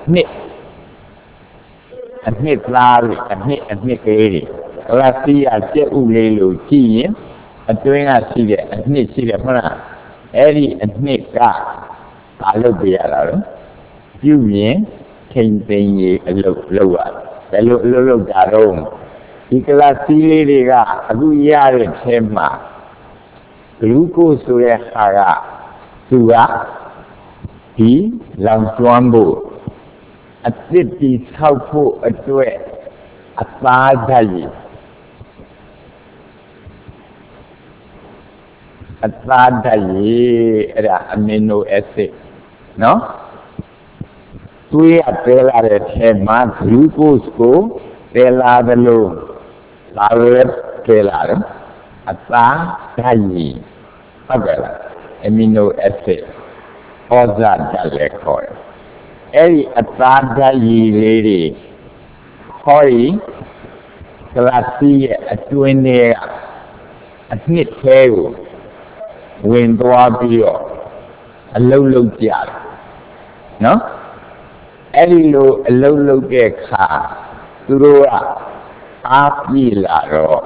နှစ်သားတွေအနှစ်ကလေးတွေကလပ်စီးအကျက်ဥလေးလို့ကြည့်ရင်အတွင်းကရှိတဲ့အနှစ်ရှိတယ်ဟုတ်လားအဲ့ဒီအနှစ်ကဘာလုပ်ပြရတာလဲပြုရင်ထိန်သိမ်းရေးအလုပ်လုပ်ရတယ်ဘယ်လိုအလုပ်လုပ်ကြတော့ဒီကလပ်စီးလေးတွေကအခုရတဲ့ထဲမှာဂလူးကိုဆိုတဲ့ဟာကသူကဒီလောင်ကျွမ်းဖို့အစ်တီဆောက်ဖို့အတွက်အသားဓာတ်ရည်အဲ့ဒါအမီနိုအက်ဆစ်နော်သွေးရပဲလာတဲ့ထဲမှာဂလူးကိုစ်ကိုပဲလာတယ်လို့ဘာလဲပဲလာတယ်အသားဓာတ်ရည်ဟုတ်ကဲ့လားအမီနိုအက်ဆစ်ဩဇာဓာတ်လည်းခေါ်တယ်အဲ့ဒီအသားဓာတ်ရည်လေးတွေဟောဒီကလပ်စီးရဲ့အတွင်းထဲကအနှစ်ထဲကိုဝင်သွားပြီးတော့အလုံးလုံးကြတယ်နော်အဲ့ဒီလိုအလုံးလုံးတဲ့ခါသူတို့ကအားပြေလာ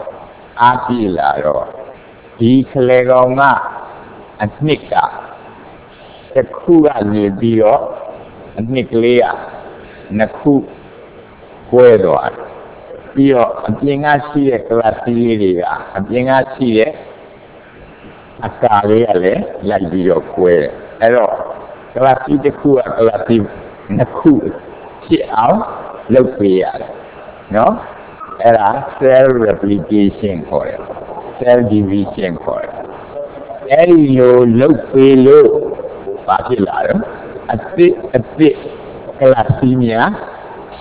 တော့ဒီခလေကောင်ကအနှစ်ကတစ်ခုကနေပြီးတော့အနှစ်ကလေးကနှစ်ခုကွဲသွားတယ်ပြီးတော့အပြင်ကရှိတဲ့ကလပ်စီးလေးတွေကအပြင်ကရှိတဲ့အကာလေးကလည်းလိုက်ပြီးတော့ကွဲတယ်အဲ့တော့ကလပ်စီးတစ်ခုကကလပ်စီးနှစ်ခုဖြစ်အောင်လုပ်ပေးရတယ်နော်အဲ့ဒါ cell replication ခေါ်တယ် cell division ခေါ်တယ်အဲ့ဒီလိုလုပ်ပေးလို့ဘာဖြစ်လာလဲအစ်ကလပ်စီးများ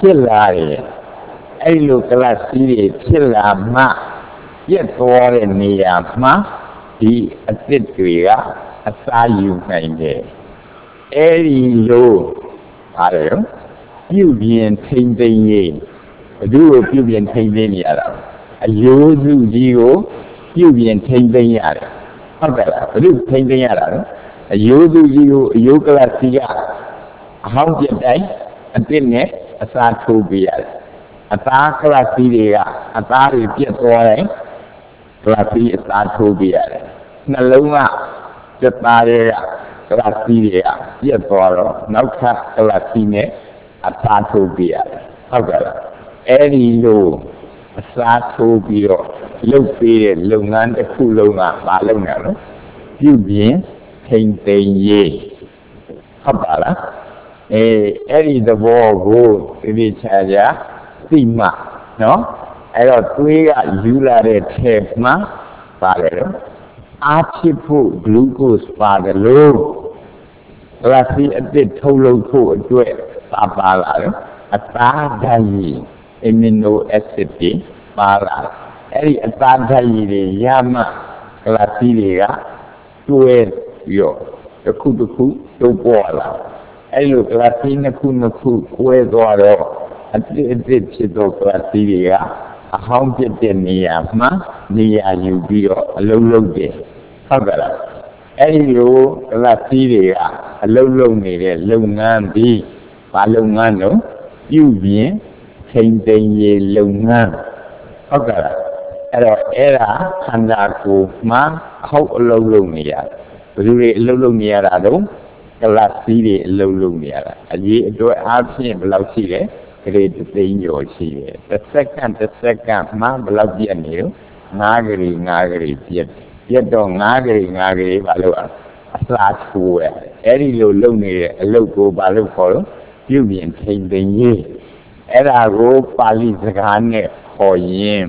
ဖြစ်လာတယ်အဲ့လိုကလပ်စီးတွေဖြစ်လာမှပြတ်သွားတဲ့နေရာမှာဒီအသစ်တွေကအစားယူနိုင်တယ်အဲ့ဒီလိုပါတယ်ရောပြုပြင်ထိမ့်သိမ့်ရေးဘယ်သူ့ကိုပြုပြင်ထိမ့်သိမ့်နေရတာအယိုးစုကြီးကိုပြုပြင်ထိမ့်သိမ့်ရတယ်ဟုတ်ကဲ့လားဘယ်သူထိမ့်သိမ့်ရတာလဲအယိုးစုကြီးကိုအယိုးကလပ်စီးကအဟောင်းပြတ်တိုင်းအသစ်နဲ့အစားထိုးပေးရတယ်အသားကလပ်စီးတွေကအသားတွေပြတ်သွားတယ်ကလပ်စီးအသားထိုးပေးရတယ်နှလုံးကစက်သားတွေကကလပ်စီးတွေကပြတ်သွားတော့နောက်ထပ်ကလပ်စီးနဲ့အသားထိုးပေးရတယ်ဟုတ်ကဲ့လားအဲ့ဒီလိုအစားထိုးပြီးတော့လုပ်ပေးတဲ့လုပ်ငန်းတစ်ခုလုံးကမလုပ်နိုင်လို့ပြုပြင်ထိမ့်သိမ့်ရေးဟုတ်ပါလားအဲ့ဒီသဘောကိုသိချာချာသိမှနော်အဲ့တော့သွေးကယူလာတဲ့ထဲမှာပါတယ်တော့အားဖြစ်ဖို့ဂလူးကို့စ်ပါတယ်လို့ကလပ်စီအသစ်ထုတ်လုပ်ဖို့အတွက်ပါလာတယ်အသားဓာတ်ရည်အမီနိုအက်ဆစ်တွေပါလာအဲ့ဒီအသားဓာတ်ရည်တွေရမှကလပ်စီတွေကတွဲပြီးတော့တစ်ခုတစ်ခုတိုးပေါ်လာအဲ့လိုကလပ်စီနှစ်ခုကွဲသွားတော့အသစ်ဖြစ်တော့ကလပ်စီတွေကအဟောင်းပြတဲ့နေရာမှာနေရာယူပြီးတော့အလုံးလုံးတယ်ဟုတ်ကဲ့လားအဲ့ဒီလိုကလပ်စီတွေကအလုံးလုံးနေတဲ့လုပ်ငန်းပြီးဘာလုပ်ငန်းတော့ပြုပြင်ထိမ့်သိမ့်ရေးလုပ်ငန်းဟုတ်ကဲ့လားအဲ့တော့အဲ့ဒါခန္ဓာကိုယ်မှာအဟုတ်အလုံးလုံးနေရတယ်ဘယ်သူတွေအလုံးလုံးနေရတာတော့ကလပ်စီတွေအလုံးလုံးနေရတာအရေးအတွက်အားဖြင့်ဘယ်လောက်ရှိလဲဂရေတသိန်းကျော်ရှိတယ်တစ်စက္ကန့်မှဘယ်လောက်ပြည့်နေလို့9ဂရေပြည့်တော့9ဂရေဘာလို့အစားထိုးရအဲ့ဒီလိုလုပ်နေတဲ့အလုပ်ကိုဘာလို့ခေါ်လို့ပြုပြင်ထိမ့်သိမ့်ရေးအဲ့ဒါကိုပါဠိစကားနဲ့ခေါ်ရင်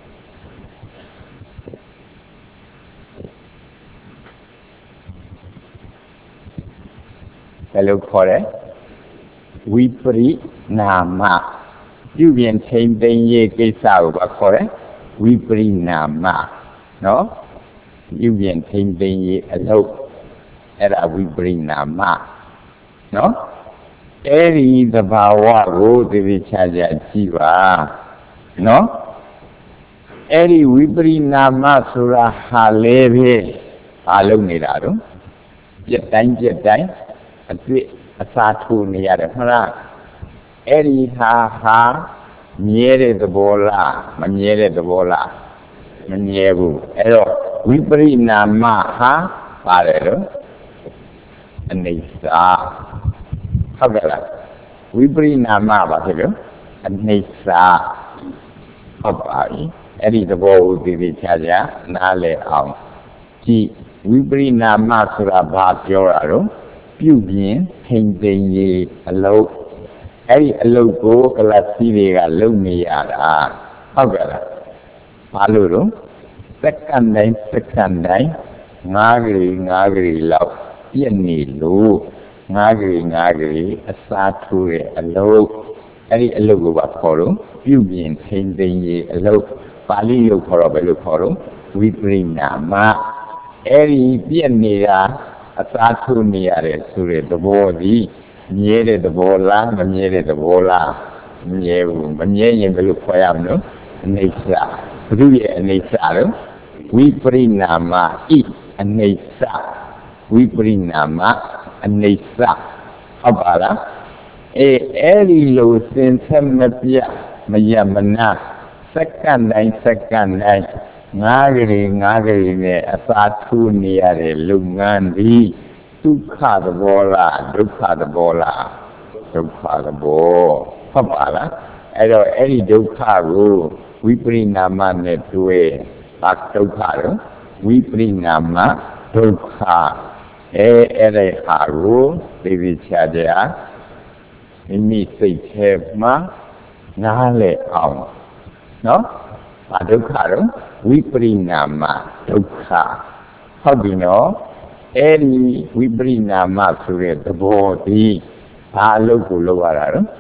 ဘယ်လိုခေါ်လဲဝိပရိနာမပြုပြင်ထိမ့်သိမ့်ရေးကိစ္စကိုဘာခေါ်လဲဝိပရိနာမနော်ပြုပြင်ထိမ့်သိမ့်ရေးအလုပ်အဲ့ဒါဝိပရိနာမနော်အဲ့ဒီသဘာဝကိုသိသိချာချာကြည့်ပါနော်အဲ့ဒီဝိပရိနာမဆိုတာဟာလေပဲဘာလုပ်နေတာတော့ပြက်တိုင်းအတွေ့အစားထိုးနေရတယ်ဟုတ်လားအဲ့ဒီဟာမြဲတဲ့သဘောလားမမြဲတဲ့သဘောလားမမြဲဘူးအဲ့တော့ဝိပရိနာမဟာပါတယ်တော့အနိစ္စဟုတ်ကဲ့လားဝိပရိနာမပါဖြစ်လို့အနိစ္စဟုတ်ပါပြီအဲ့ဒီသဘောကိုသိသိချာချာနားလည်အောင်ကြည့်ဝိပရိနာမဆိုတာဘာပြောတာတော့ပြုပြင်ထိမ့်သိမ့်ရေးအလုပ်အဲ့ဒီအလုပ်ကိုကလပ်စီတွေကလုပ်နေရတာဟုတ်ကဲ့လားဘာလို့တော့စက္ကန့်တိုင်း9ဂရေလောက်ပြည့်နေလို့9ဂရေအစားထိုးတဲ့အလုပ်အဲ့ဒီအလုပ်ကိုပါခေါ်တော့ပြုပြင်ထိမ့်သိမ့်ရေးအလုပ်ပါဠိလိုခေါ်တော့ဘယ်လိုခေါ်တော့ဝိပရိနာမအဲ့ဒီပြည့်နေတာအစားထိုးနေရတယ်ဆိုတဲ့သဘောကြီးမြဲတဲ့သဘောလားမမြဲတဲ့သဘောလားမမြဲဘူးမမြဲရင်ဘယ်လိုခေါ်ရမလို့အနိစ္စဘုရုရဲ့အနိစ္စလို့ဝိပရိနာမဣအနိစ္စဝိပရိနာမအနိစ္စဟုတ်ပါလားအဲ့ဒီလိုစင်ဆက်မပြမရမနာစက္ကန့်တိုင်း9ဂရေနဲ့အသာထိုးနေရတဲ့လုပ်ငန်းဒီဒုက္ခသဘောလားဒုက္ခသဘောလားဒုက္ခသဘောဟုတ်ပါလားအဲ့တော့အဲ့ဒီဒုက္ခကိုဝိပရိနာမနဲ့တွေ့ဘာဒုက္ခတော့ဝိပရိနာမဒုက္ခအဲ့ဒီဟာကိုသိသိချာချာမိမိစိတ်ထဲမှာနားလည်အောင်နော်ဘာဒုက္ခတော့ဝိပရိနာမဒုက္ခဟုတ်ပြီနော်အဲ့ဒီဝိပရိနာမဆိုတဲ့သဘောဒီဘာအလုပ်ကိုလုပ်ရတာတော့ပ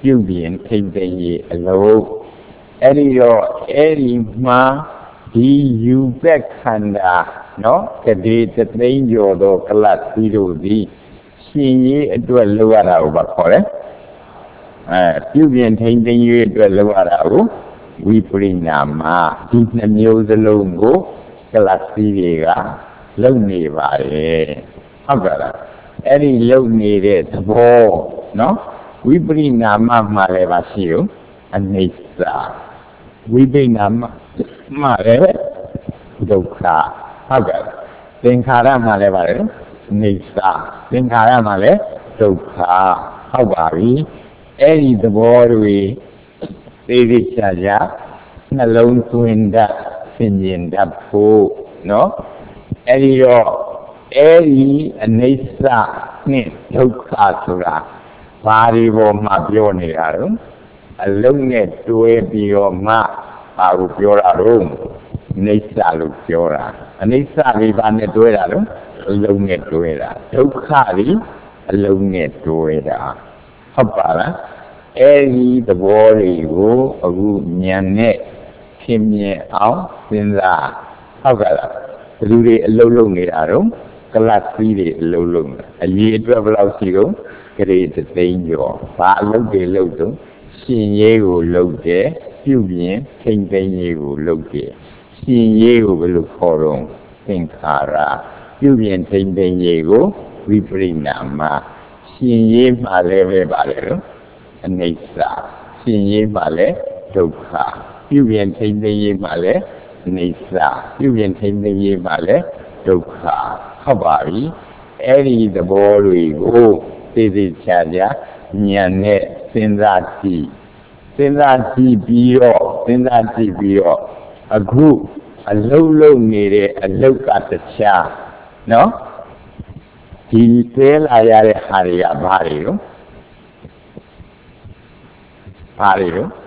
ပြုပြင်ထိမ့်သိမ်းရေးအလုပ်အဲ့ဒီတော့အဲ့ဒီမှာဒီယူပက်ခန္ဓာနော်ကတိတသိန်းကျော်သောကလတ်သီးတို့သည်ရှင်ရေးအတွက်လုပ်ရတာကိုပါခေါ်တယ်ပြုပြင်ထိမ့်သိမ်းရေးအတွက်လုပ်ရတာကိုဝိပရိနာမဒီနှမျိုးစလုံးကိုကလတ်သီးတွေကလုပ်နေပါတယ်ဟုတ်ကဲ့လားအဲ့ဒီလုပ်နေတဲ့သဘောနော်ဝိပရိနာမမှာလည်းပါရှိရောအနိစ္စဝိပရိနာမမှာလည်းဒုက္ခဟုတ်ကဲ့သင်္ခါရမှာလည်းပါလေအနိစ္စသင်္ခါရမှာလည်းဒုက္ခဟုတ်ပါပြီအဲ့ဒီသဘောတွေသိသိချာချာနှလုံးသွင်းတတ်ဆင်ခြင်တတ်ဖို့နော်အဲ့ဒီတော့အဲ့ဒီအနိစ္စနဲ့ဒုက္ခဆိုတာဘာတွေပေါ်မှာပြောနေတာတော့အလုံးနဲ့တွဲပြီးတော့မှဘာကိုပြောတာတော့အနိစ္စလို့ပြောတာအနိစ္စတွေဘာနဲ့တွဲတာတော့အလုံးနဲ့တွဲတာဒုက္ခတွေအလုံးနဲ့တွဲတာဟုတ်ပါလားအဲ့ဒီသဘောတွေကိုအခုဉာဏ်နဲ့ဖြင့်မြင်အောင်စဉ်းစားဟုတ်ကဲ့လားဘယ်သူတွေအလုံးလုံးနေတာတော့ကလတ်သီးတွေအလုံးလုံးအရေးအတွက်ဘယ်လောက်ရှိတော့ကလေးတသိန်းကျော်ဘာအလုပ်တွေလုပ်တော့ရှင်ရေးကိုလုပ်တယ်ပြုပြင်ထိမ့်သိမ်းရေးကိုလုပ်တယ်ရှင်ရေးကိုဘယ်လိုခေါ်တော့သင်္ခါရပြုပြင်ထိမ့်သိမ်းရေးကိုဝိပရိနာမရှင်ရေးမှာလည်းပဲပါလေတော့အနိစ္စရှင်ရေးမှာလည်းဒုက္ခပြုပြင်ထိမ့်သိမ်းရေးမှာလည်းအနိစ္စပြုပြင်ထိမ့်သိမ်းရေးမှာလည်းဒုက္ခဟုတ်ပါပြီအဲ့ဒီသဘောတွေကိုသိသိချာချာဉာဏ်နဲ့စဉ်းစားကြည့်ပြီးတော့အခုအလုံးလုံးနေတဲ့အလုတ်ကတခြားနော်ဒီသေးလာရတဲ့ဟာတွေကဘာတွေတော့ဓာတ်ရည်တွေ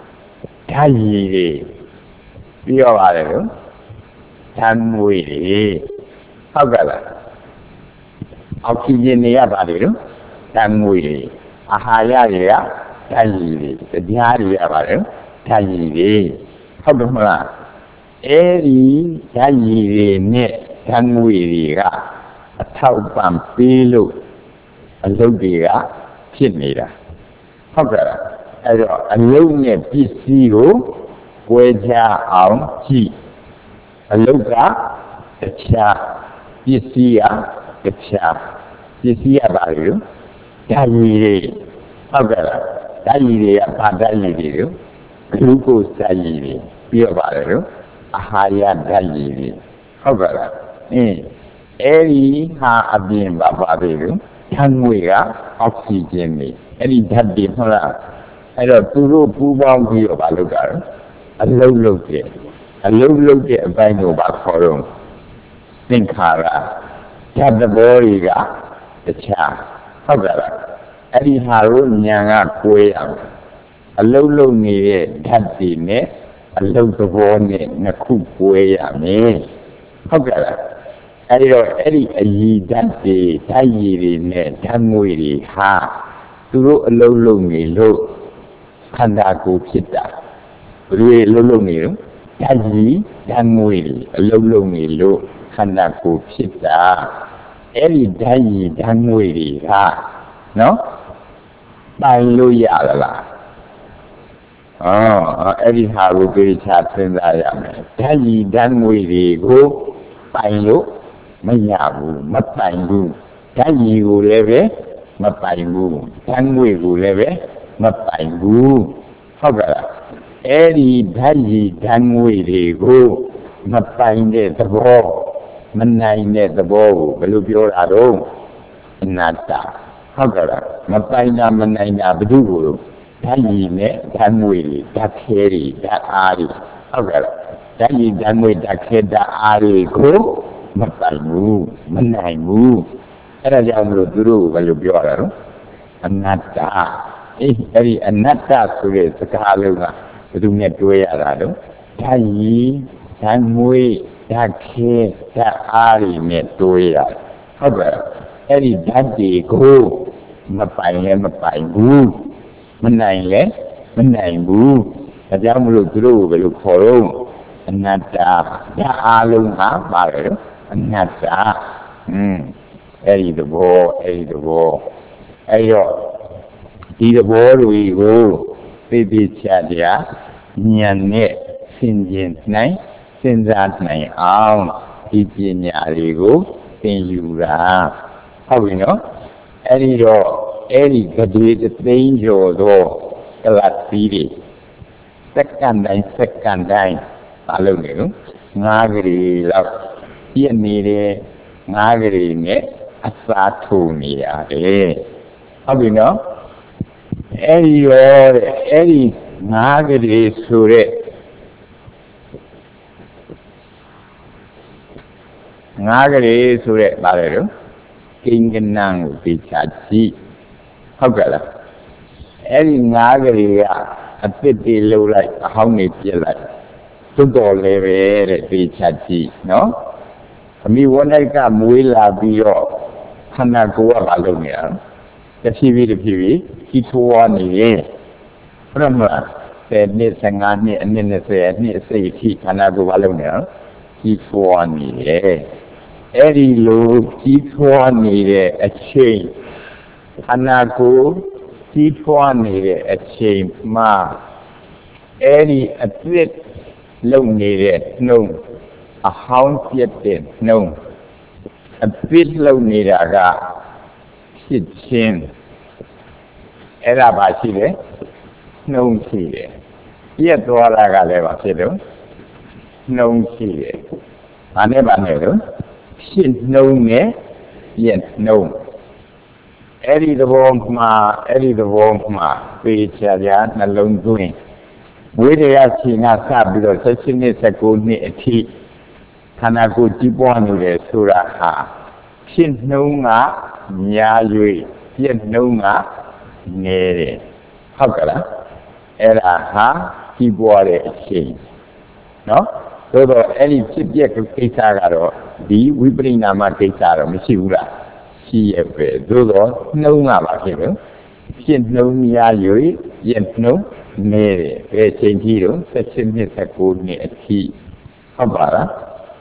ပြီးတော့ပါတယ်လို့ဓာတ်ငွေတွေဟုတ်ကဲ့လားအောက်ဆီဂျင်တွေကဘာတွေလို့ဓာတ်ငွေတွေအာဟာရတွေကဓာတ်ရည်တွေတရားတွေကဘာလဲဓာတ်ရည်တွေဟုတ်တယ်မလားအဲ့ဒီဓာတ်ရည်တွေနဲ့ဓာတ်ငွေတွေကအထောက်ပံ့ပေးလို့အလုပ်တွေကဖြစ်နေတာဟုတ်ကဲ့လားအဲ့တော့အလုပ်နဲ့ပစ္စည်းကိုကွဲခြားအောင်ကြည့်အလုပ်ကတခြားပစ္စည်းကတခြားပစ္စည်းကဘာလဲဓာတ်ရည်တွေဟုတ်ကဲ့လားဓာတ်ရည်တွေကဘာဓာတ်ရည်တွေလဲဂလူးကိုဓာတ်ရည်တွေပြီးတော့ပါတယ်လို့အာဟာရဓာတ်ရည်တွေဟုတ်ကဲ့လားအဲ့ဒီဟာအပြင်ပါပါတယ်လို့ဓာတ်ငွေကအောက်ဆီဂျင်တွေအဲ့ဒီဓာတ်တွေဟုတ်လားအဲ့တော့သူတို့ပူးပေါင်းပြီးတော့ဘာလုပ်တာလဲအလုံးလုံးတဲ့အပိုင်းကိုဘာခေါ်တော့သင်္ခါရဓာတ်သဘောတွေကတခြားဟုတ်ကဲ့လားအဲ့ဒီဟာကိုဉာဏ်ကကိုယ်ရမယ်အလုံးလုံးနေတဲ့ဓာတ်တွေနဲ့အလုံးသဘောနဲ့နှစ်ခုကိုယ်ရမယ်ဟုတ်ကဲ့လားအဲ့တော့အဲ့ဒီအည်ဓာတ်တွေဓာတ်ရည်တွေနဲ့ဓာတ်ငွေတွေဟာသူတို့အလုံးလုံးနေလို့ခန္ဓာကိုယ်ဖြစ်တာဘယ်လိုအလုံးလုံးနေလို့ဓာတ်ရည်ဓာတ်ငွေတွေအလုံးလုံးနေလို့ခန္ဓာကိုယ်ဖြစ်တာအဲ့ဒီဓာတ်ရည်ဓာတ်ငွေတွေကနော်ပိုင်လို့ရလားအဲ့ဒီဟာကိုပြိချစဉ်းစားရမယ်ဓာတ်ရည်ဓာတ်ငွေတွေကိုပိုင်လို့မရဘူးမပိုင်ဘူးဓာတ်ရည်ကိုလည်းပဲမပိုင်ဘူးဓာတ်ငွေကိုလည်းပဲမပိုင်ဘူးဟုတ်ကဲ့လားအဲ့ဒီဓာတ်ရည်ဓာတ်ငွေတွေကိုမပိုင်တဲ့သဘောမနိုင်တဲ့သဘောကိုဘယ်လိုပြောတာတော့အနတ္တဟုတ်ကဲ့လားမပိုင်တာမနိုင်တာဘယ်သူကိုလို့ဓာတ်ရည်နဲ့ဓာတ်ငွေတွေဓာတ်ခဲတွေဓာတ်အားတွေဟုတ်ကဲ့လားဓာတ်ရည်ဓာတ်ငွေဓာတ်ခဲဓာတ်အားတွေကိုမပိုင်ဘူးမနိုင်ဘူးအဲ့ဒါကြောင့်မလို့သူတို့ကဘယ်လိုပြောရတာတော့အနတ္တအဲ့ဒီအနတ္တဆိုတဲ့စကားလုံးကဘယ်သူနဲ့တွဲရတာတော့ဓာတ်ရည်ဓာတ်ငွေဓာတ်ခဲဓာတ်အားတွေနဲ့တွဲရတယ်ဟုတ်ကဲ့အဲ့ဒီဓာတ်တွေကိုမပိုင်လည်းမပိုင်ဘူး mình này lẽ mình này bu là cháu một lúc rồi về lúc khổ luôn anh ngắt ra ra luôn hả bà rồi anh ngắt ra ấy đồ bố ấy rồi đi đồ bố rồi vô bị chả đĩa nhận nè xin diện này xin ra này ông đi trên nhà đi vô xin yêu ra không biết nó ấy rồi ấy cái gì tên rồi đó cái là gì đi second day ta luôn hiểu ngã cái gì là chuyện này đấy ngã cái gì nhé asa thu này à đấy không biết nó ấy rồi ấy ngã cái gì sure ngã cái gì sure bà đấy rồi kinh cái năng bị chặt chi không phải là ấy ngã cái gì à tiếp đi lâu lại không need gì lại chúng tôi lấy về để bị chặt chi nó mình muốn ai cả mũi là bị rồi khăn nào cũng là luôn nhỉ cái phi khi thua này phải không thế nên sang anh nên sẽ khi khăn nào cũng là luôn nhỉ khi thua này ấy lúc khi thua này ở trên khăn nào cũng khi thua này ở trên mà ấy ở tuyệt lâu này nung a hong piệt tiền nung a piệt lâu này làဖြစ်ချင်းအဲ့ဒါပါရှိတယ်နှုံးရှိတယ်ပြက်သွားတာကလည်းပါဖြစ်လို့နှုံးရှိတယ်ဘာနဲ့လို့ဖြစ်နှုံးနဲ့ပြက်နှုံးအဲ့ဒီသဘောမှာပေချာနှလုံးသွင်းဝိရိယရှိနာစပြီးတော့16နှစ်19နှစ်အထိခန္ဓာကိုယ်ကြီးပွားနေတယ်ဆိုတာဟာဖြစ်နှုံးကများ၍ပြည့်နှုံးကငယ်တယ်ဟုတ်ကလားအဲ့ဒါဟာကြီးပွားတဲ့အချိန်နော်သို့တော့အဲ့ဒီဖြစ်ပြကိစ္စကတော့ဒီဝိပရိနာမကိစ္စတော့မရှိဘူးလားရှိရဲ့ပဲသို့တော့နှုံးကပါဖြစ်လို့ဖြစ်နှုံးများ၍ပြည့်နှုံးငယ်တယ်ဘယ်ချိန်ကြီးတော့16နှစ်19နှစ်အထိဟုတ်ပါလား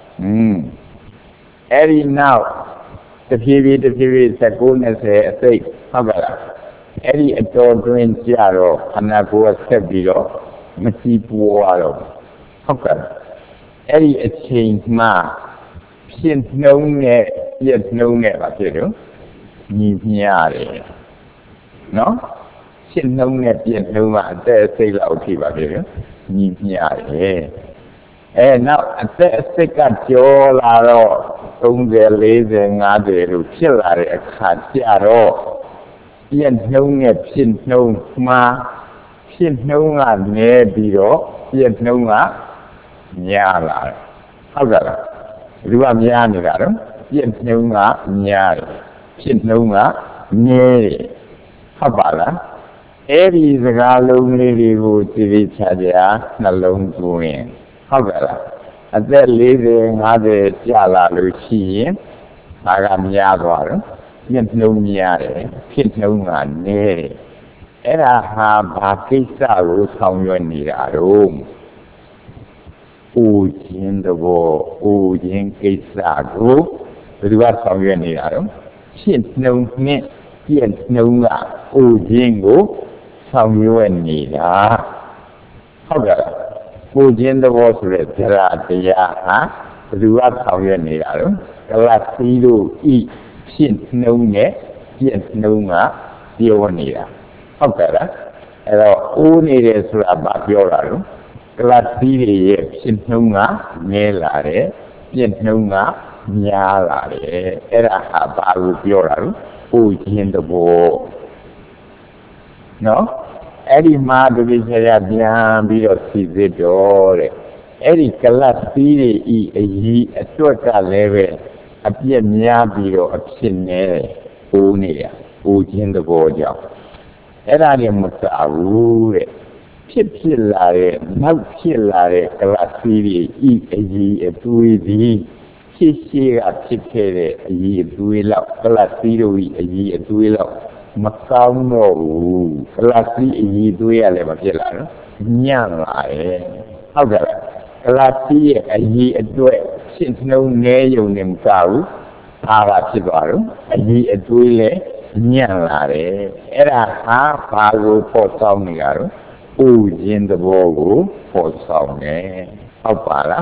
အဲ့ဒီနောက်တဖြည်းဖြည်း19 20အစိတ်ဟုတ်ကလားအဲ့ဒီအတော်တွင်ကြတော့ခန္ဓာကိုယ်ဆက်ပြီးတော့မကြည့်ပွားတော့ဟုတ်ကလားအဲ့ဒီအချိန်မှဖြစ်နှုံးနဲ့ပြည့်နှုံးနဲ့ပါဖြစ်တော့ညီမျှတယ်နော်ဖြစ်နှုံးနဲ့ပြည့်နှုံးကအသက်အစိတ်လောက်ထိပါဖြစ်တော့ညီမျှတယ်နောက်အသက်အစိတ်ကကျော်လာတော့30 40 50လို့ဖြစ်လာတဲ့အခါကျတော့ပြည့်နှုံးနဲ့ဖြစ်နှုံးမှာဖြစ်နှုံးကနည်းပြီးတော့ပြည့်နှုံးကများလာတယ်ဟုတ်ကဲ့လားဒီကများနေတာတော့ပြည့်နှုံးကများတယ်ဖြစ်နှုံးကနည်းတယ်ဟုတ်ပါလားအဲ့ဒီစကားလုံးလေးတွေကိုကြည့်ချာနှလုံးသွင်းဟုတ်ကဲ့လားအသက်40 50ကြာလာလို့ရှိရင်ဒါကများသွားတော့ပြည့်နှုံးများတယ်ဖြစ်နှုံးကနည်းတယ်အဲ့ဒါဟာဘာကိစ္စကိုဆောင်ရွက်နေတာတော့ဦးခြင်းတဘောဦးခြင်းကိစ္စကိုဘယ်သူကဆောင်ရွက်နေတာတော့ဖြစ်နှုံးနဲ့ပြည့်နှုံးကဦးခြင်းကိုဆောင်ရွက်နေတာဟုတ်ကဲ့ကိုခြင်းသဘောဆိုတဲ့ဇရာတရားဟာဘယ်သူကဆောင်ရွက်နေတာလဲကလတ်သီးတို့ဤဖြစ်နှုံးနဲ့ပြည့်နှုံးကပြောနေတာဟုတ်ကဲ့လားအဲ့တော့ဦးနေတယ်ဆိုတာဘာပြောတာလဲကလတ်သီးတွေရဲ့ဖြစ်နှုံးကငဲလာတယ်ပြည့်နှုံးကများလာတယ်အဲ့ဒါဟာဘာကိုပြောတာလဲကိုခြင်းသဘောနော်အဲ့ဒီမှာဒီချရာပြန်ပြီးတော့စီစစ်တော့တဲ့အဲ့ဒီကလတ်သီးတွေဤအကြီးအတွက်ကလည်းပဲအပြည့်များပြီးတော့အဖြစ်နဲ့အိုးနေရအိုးခြင်းသဘောကြောင့်အဲ့ဒါလည်းမစဘူးတဲ့ဖြစ်လာတဲ့နောက်ဖြစ်လာတဲ့ကလတ်သီးတွေဤအကြီးအသွေးသည်ဖြစ်ကဖြစ်ခဲ့တဲ့အကြီးအသွေးလောက်ကလတ်သီးတို့ဤအကြီးအသွေးလောက် Macau Kelasi itu ya lewat jalan nyala oke kelasi itu sinu ngeyo nem kau para sibaru itu le nyala era baru potong ni karo ujin de bogu potong apa lah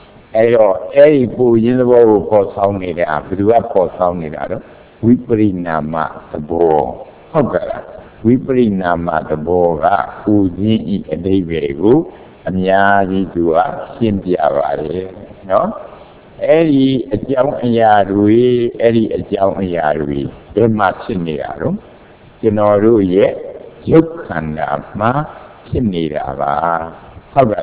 ayo ujin de bogu potong ni dah berdua potong ni karo Viparinama tabo oke Viparinama tabo ga ujin adibegu amya di dua simpia vale no eri ajang ayarui eri ajang ayarui bema sini karo jenoru ye yukhanda ma sini aba oke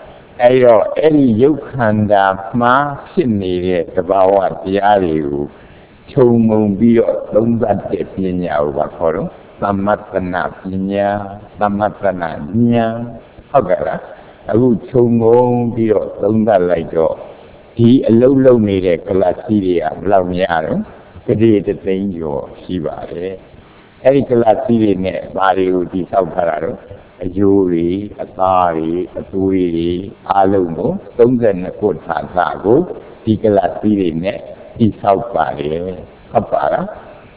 ayo eri yukhanda ma sini ye tabawa tiariu Chungmung biok lombat de pinya ubakoro tamatana pinya tamatana nya hogara aku chungmung biok lombat laijo di alau ni de kelasi dia belau nyaro gede de tenjo sibare eri kelasi ni baru di saudara ajuri atari aturi alau mo tonggan ko thasa ko di kelasi ni đi sau bà để khắp bà đó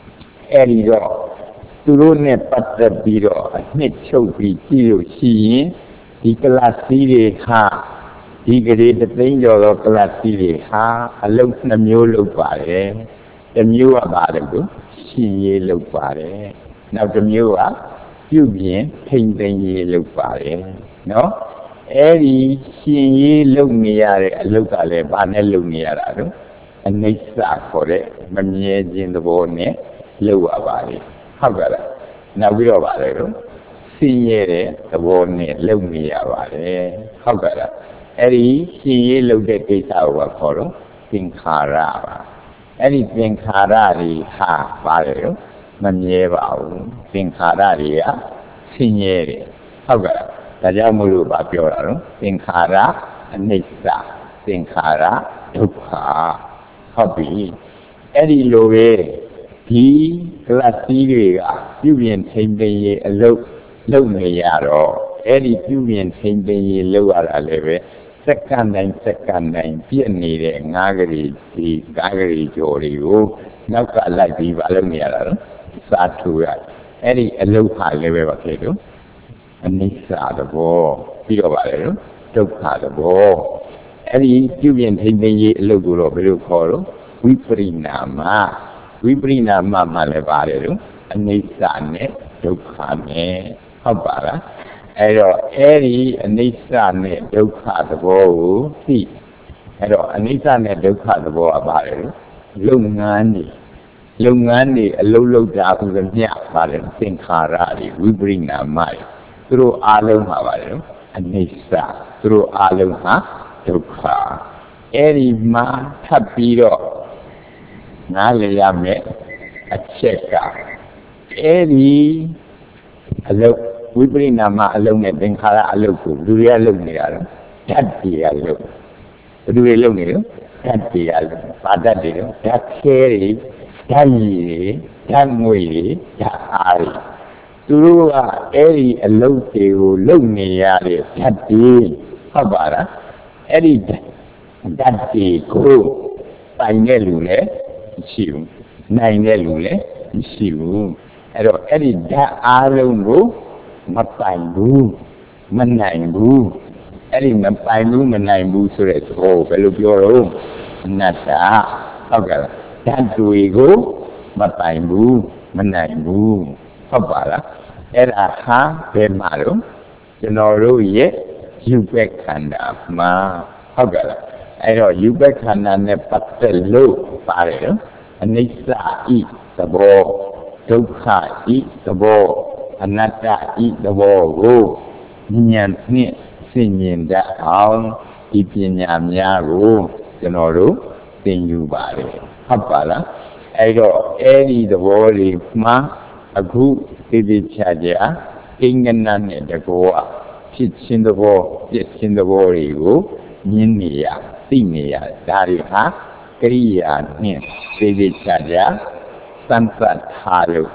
em rồi tôi nói bắt đầu đi rồi hết châu bị chi rồi chi đi cái là gì để ha đi cái đấy đến rồi cái là gì để ha lâu năm nhiều lâu bà đấy năm nhiều à bà đấy cũng chi lâu bà đấy nào năm nhiều à tiêu biến thành thành lâu bà đấy nó em đi chi lâu nhiều à lâu bà đấy bà này lâu nhiều à đó anh ấy xa khỏi đấy mà nhẹ trên đó nè lâu à bà đấy học cái là nào biết bà đấy đúng xin nhẹ đấy đó nè lâu nhiều à bà đấy học cái là ấy xin nhẹ lâu đấy cái sao bà khỏi đó tiếng khá ra bà ấy tiếng khá ra thì ha bà đấy đúng mà nhẹ bảo tiếng khá ra thì á xin nhẹ đấy học cái là đại gia mua đồ bà biểu là đúng tiếng khá ra anh ấy xa tiếng khá ra đục kháဟုတ်ပြီအဲ့ဒီလိုပဲဒီကလပ်စီးတွေကပြုပြင်ထိန်းသိမ်းရေးအလုပ်နေရတော့အဲ့ဒီပြုပြင်ထိန်းသိမ်းရေးလုပ်ရတာလည်းပဲစက္ကန့်တိုင်းပြည့်နေတဲ့ငါးကလေးဒီကားကလေးကြော်တွေကိုနောက်ကလိုက်ပြီးမလုပ်နေရတာနော်စားထူရအဲ့ဒီအလုပ်ဟာလည်းပဲပါခဲ့တော့အနိစ္စသဘောပြီးတော့ပါလေနော်ဒုက္ခသဘောအဲ့ဒီပြုပြင်ထိန်းသိမ်းရေးအလုပ်ကိုတော့ဘယ်လိုခေါ်တော့ဝိပရိနာမမှလည်းပါတယ်လို့အနိစ္စနဲ့ဒုက္ခနဲ့ဟုတ်ပါလားအဲ့တော့အဲ့ဒီအနိစ္စနဲ့ဒုက္ခသဘောကိုသိအဲ့တော့အနိစ္စနဲ့ဒုက္ခသဘောကပါတယ်လို့လုပ်ငန်းတွေအလုပ်လုပ်တာဥပမာပါတယ်သင်္ခါရတွေဝိပရိနာမတွေသူတို့အားလုံးမှာပါတယ်လို့အနိစ္စသူတို့အားလုံးဟာဒုက္ခအဲ့ဒီမှာထပ်ပြီးတော့နားလည်ရမယ်အချက်ကအဲ့ဒီအလုပ်ဝိပရိနာမအလုပ်နဲ့သင်္ခါရအလုပ်ကိုလူတွေကလုပ်နေတာတော့ဓာတ်တွေကလုပ်ဘယ်သူတွေလုပ်နေလဲဓာတ်တွေကလုပ်ပါဓာတ်တွေတော့ဓာတ်ခဲတွေဓာတ်ရည်တွေဓာတ်ငွေတွေဓာတ်အားတွေသူတို့ကအဲ့ဒီအလုပ်တွေကိုလုပ်နေရတဲ့ဓာတ်တွေဟုတ်ပါလားအဲ့ဒီဓာတ်တွေကိုပိုင်တဲ့လူလည်းမရှိဘူးနိုင်တဲ့လူလည်းမရှိဘူးအဲ့တော့အဲ့ဒီဓာတ်အားလုံးကိုမပိုင်ဘူးမနိုင်ဘူးအဲ့ဒီမပိုင်ဘူးမနိုင်ဘူးဆိုတဲ့သဘောဘယ်လိုပြောတော့အနတ္တဟုတ်ကဲ့လားဓာတ်တွေကိုမပိုင်ဘူးမနိုင်ဘူးဟုတ်ပါလားအဲ့ဒါဟာဘယ်မှာတော့ကျွန်တော်တို့ရဲ့ယူပက်ခန္ဓာမှာဟုတ်ကဲ့လားအဲ့တော့ယူပက်ခန္ဓာနဲ့ပတ်သက်လို့ပါတယ်နော်အနိစ္စဤသဘောဒုက္ခဤသဘောအနတ္တဤသဘောကိုဉာဏ်ဖြင့်သိမြင်တတ်အောင်ဒီပညာများကိုကျွန်တော်တို့သင်ယူပါတယ်ဟုတ်ပါလားအဲ့တော့အဲ့ဒီသဘောလေးမှာအခုသိသိချာချာအင်္ဂနာနဲ့တကောဖြစ်ခြင်းသဘောပြည့်ခြင်းသဘောတွေကိုမြင်နေရသိနေရဒါတွေဟာကရိယာနဲ့သိသိချာချာစံသတ်ထားလို့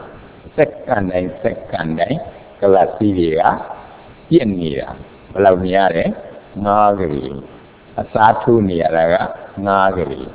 second day, Kalasiria, Pianira, Lavniare, Nagari, Asatu Niaraga, Nagari,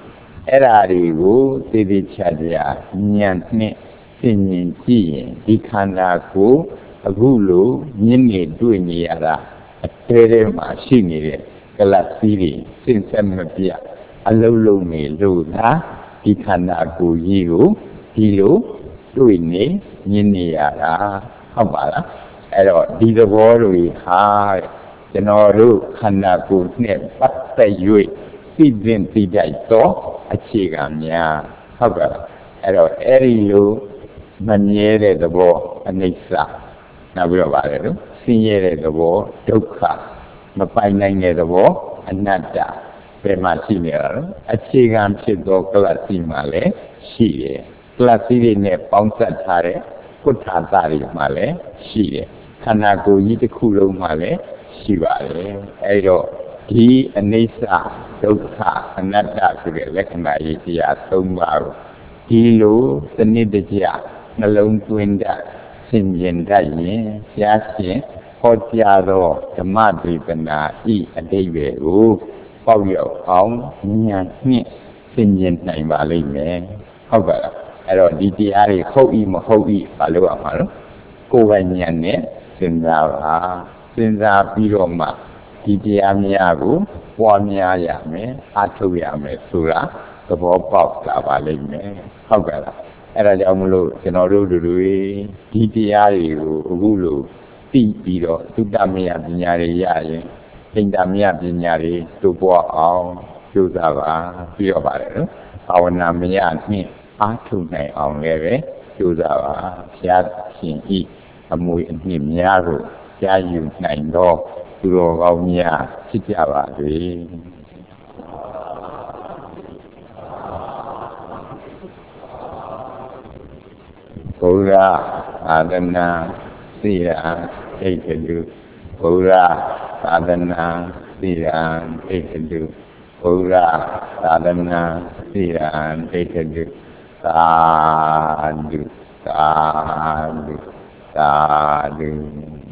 Erarigu, Tidi Chadia, Nyantne, Sinin Ji, Dikanaku, Agulu, Nini Duiniara, a Terema, Shinire, Kalasiri, Sinsamapia, Alulumi, Luna, Dikanaku, Yiru, Hilu, Duini, Niniara, Habala, Ero, Didavori, Ha, Genoru, Kanaku, Nip, Pata Yui, Sidin Tidaito, Achigamia, Habala, Ero, Erilu, Maniere the Bo, Anissa, Nabravare, Siere the Bo, Duka, Mapainang the Bo, Anata, Premasinia, Achigam Chido Clasimale, Shire, Clasine Ponsa Tare, Putatari Male, Shire, Kanaku Yitakulu Male, Shivale, Ero, He Anissa, Duka, Anata, Lekanaya, Tombaru, Hilu, the Nidaja, Nalone Twinda, Sinjin Dayin, Yasin, Hotiado, the Madri Bana, E. a David, Pogio, Home, Nian, Sinjin Naimali, However, Ero DTR, Hoi, Paluamal, Kovanian, Sinzara, Sinza Piroma, DTR Miagu, Wamia Yame, Atuyame, Sura, the Bob Cavalime, However. Eraကြောင့်မလို့ကျွန်တော်တို့တွေဒီတရားတွေကိုအခုလိုသိပြီးတော့သုတ္တမယပညာတွေရရင်သင်္တမယပညာတွေတို့ပေါ်အောင်ကြိုးစားပါပြီးတော့ပါတယ်နော်ဘာဝနာမယနှင့်အားထုတ်နိုင်အောင်လည်းပဲကြိုးစားပါဘုရားရှင်ဤအမွေအနှစ်များကိုကြားယူနိုင်သောသူတော်ကောင်းများဖြစ်ကြပါစေဘုရားသာသနာသိရာဣတ္တုဘုရားသာသနာသိရာဣတ္တုဘုရားသာသနာသိရာဣတ္တုသာဓုသာဓုသာဓု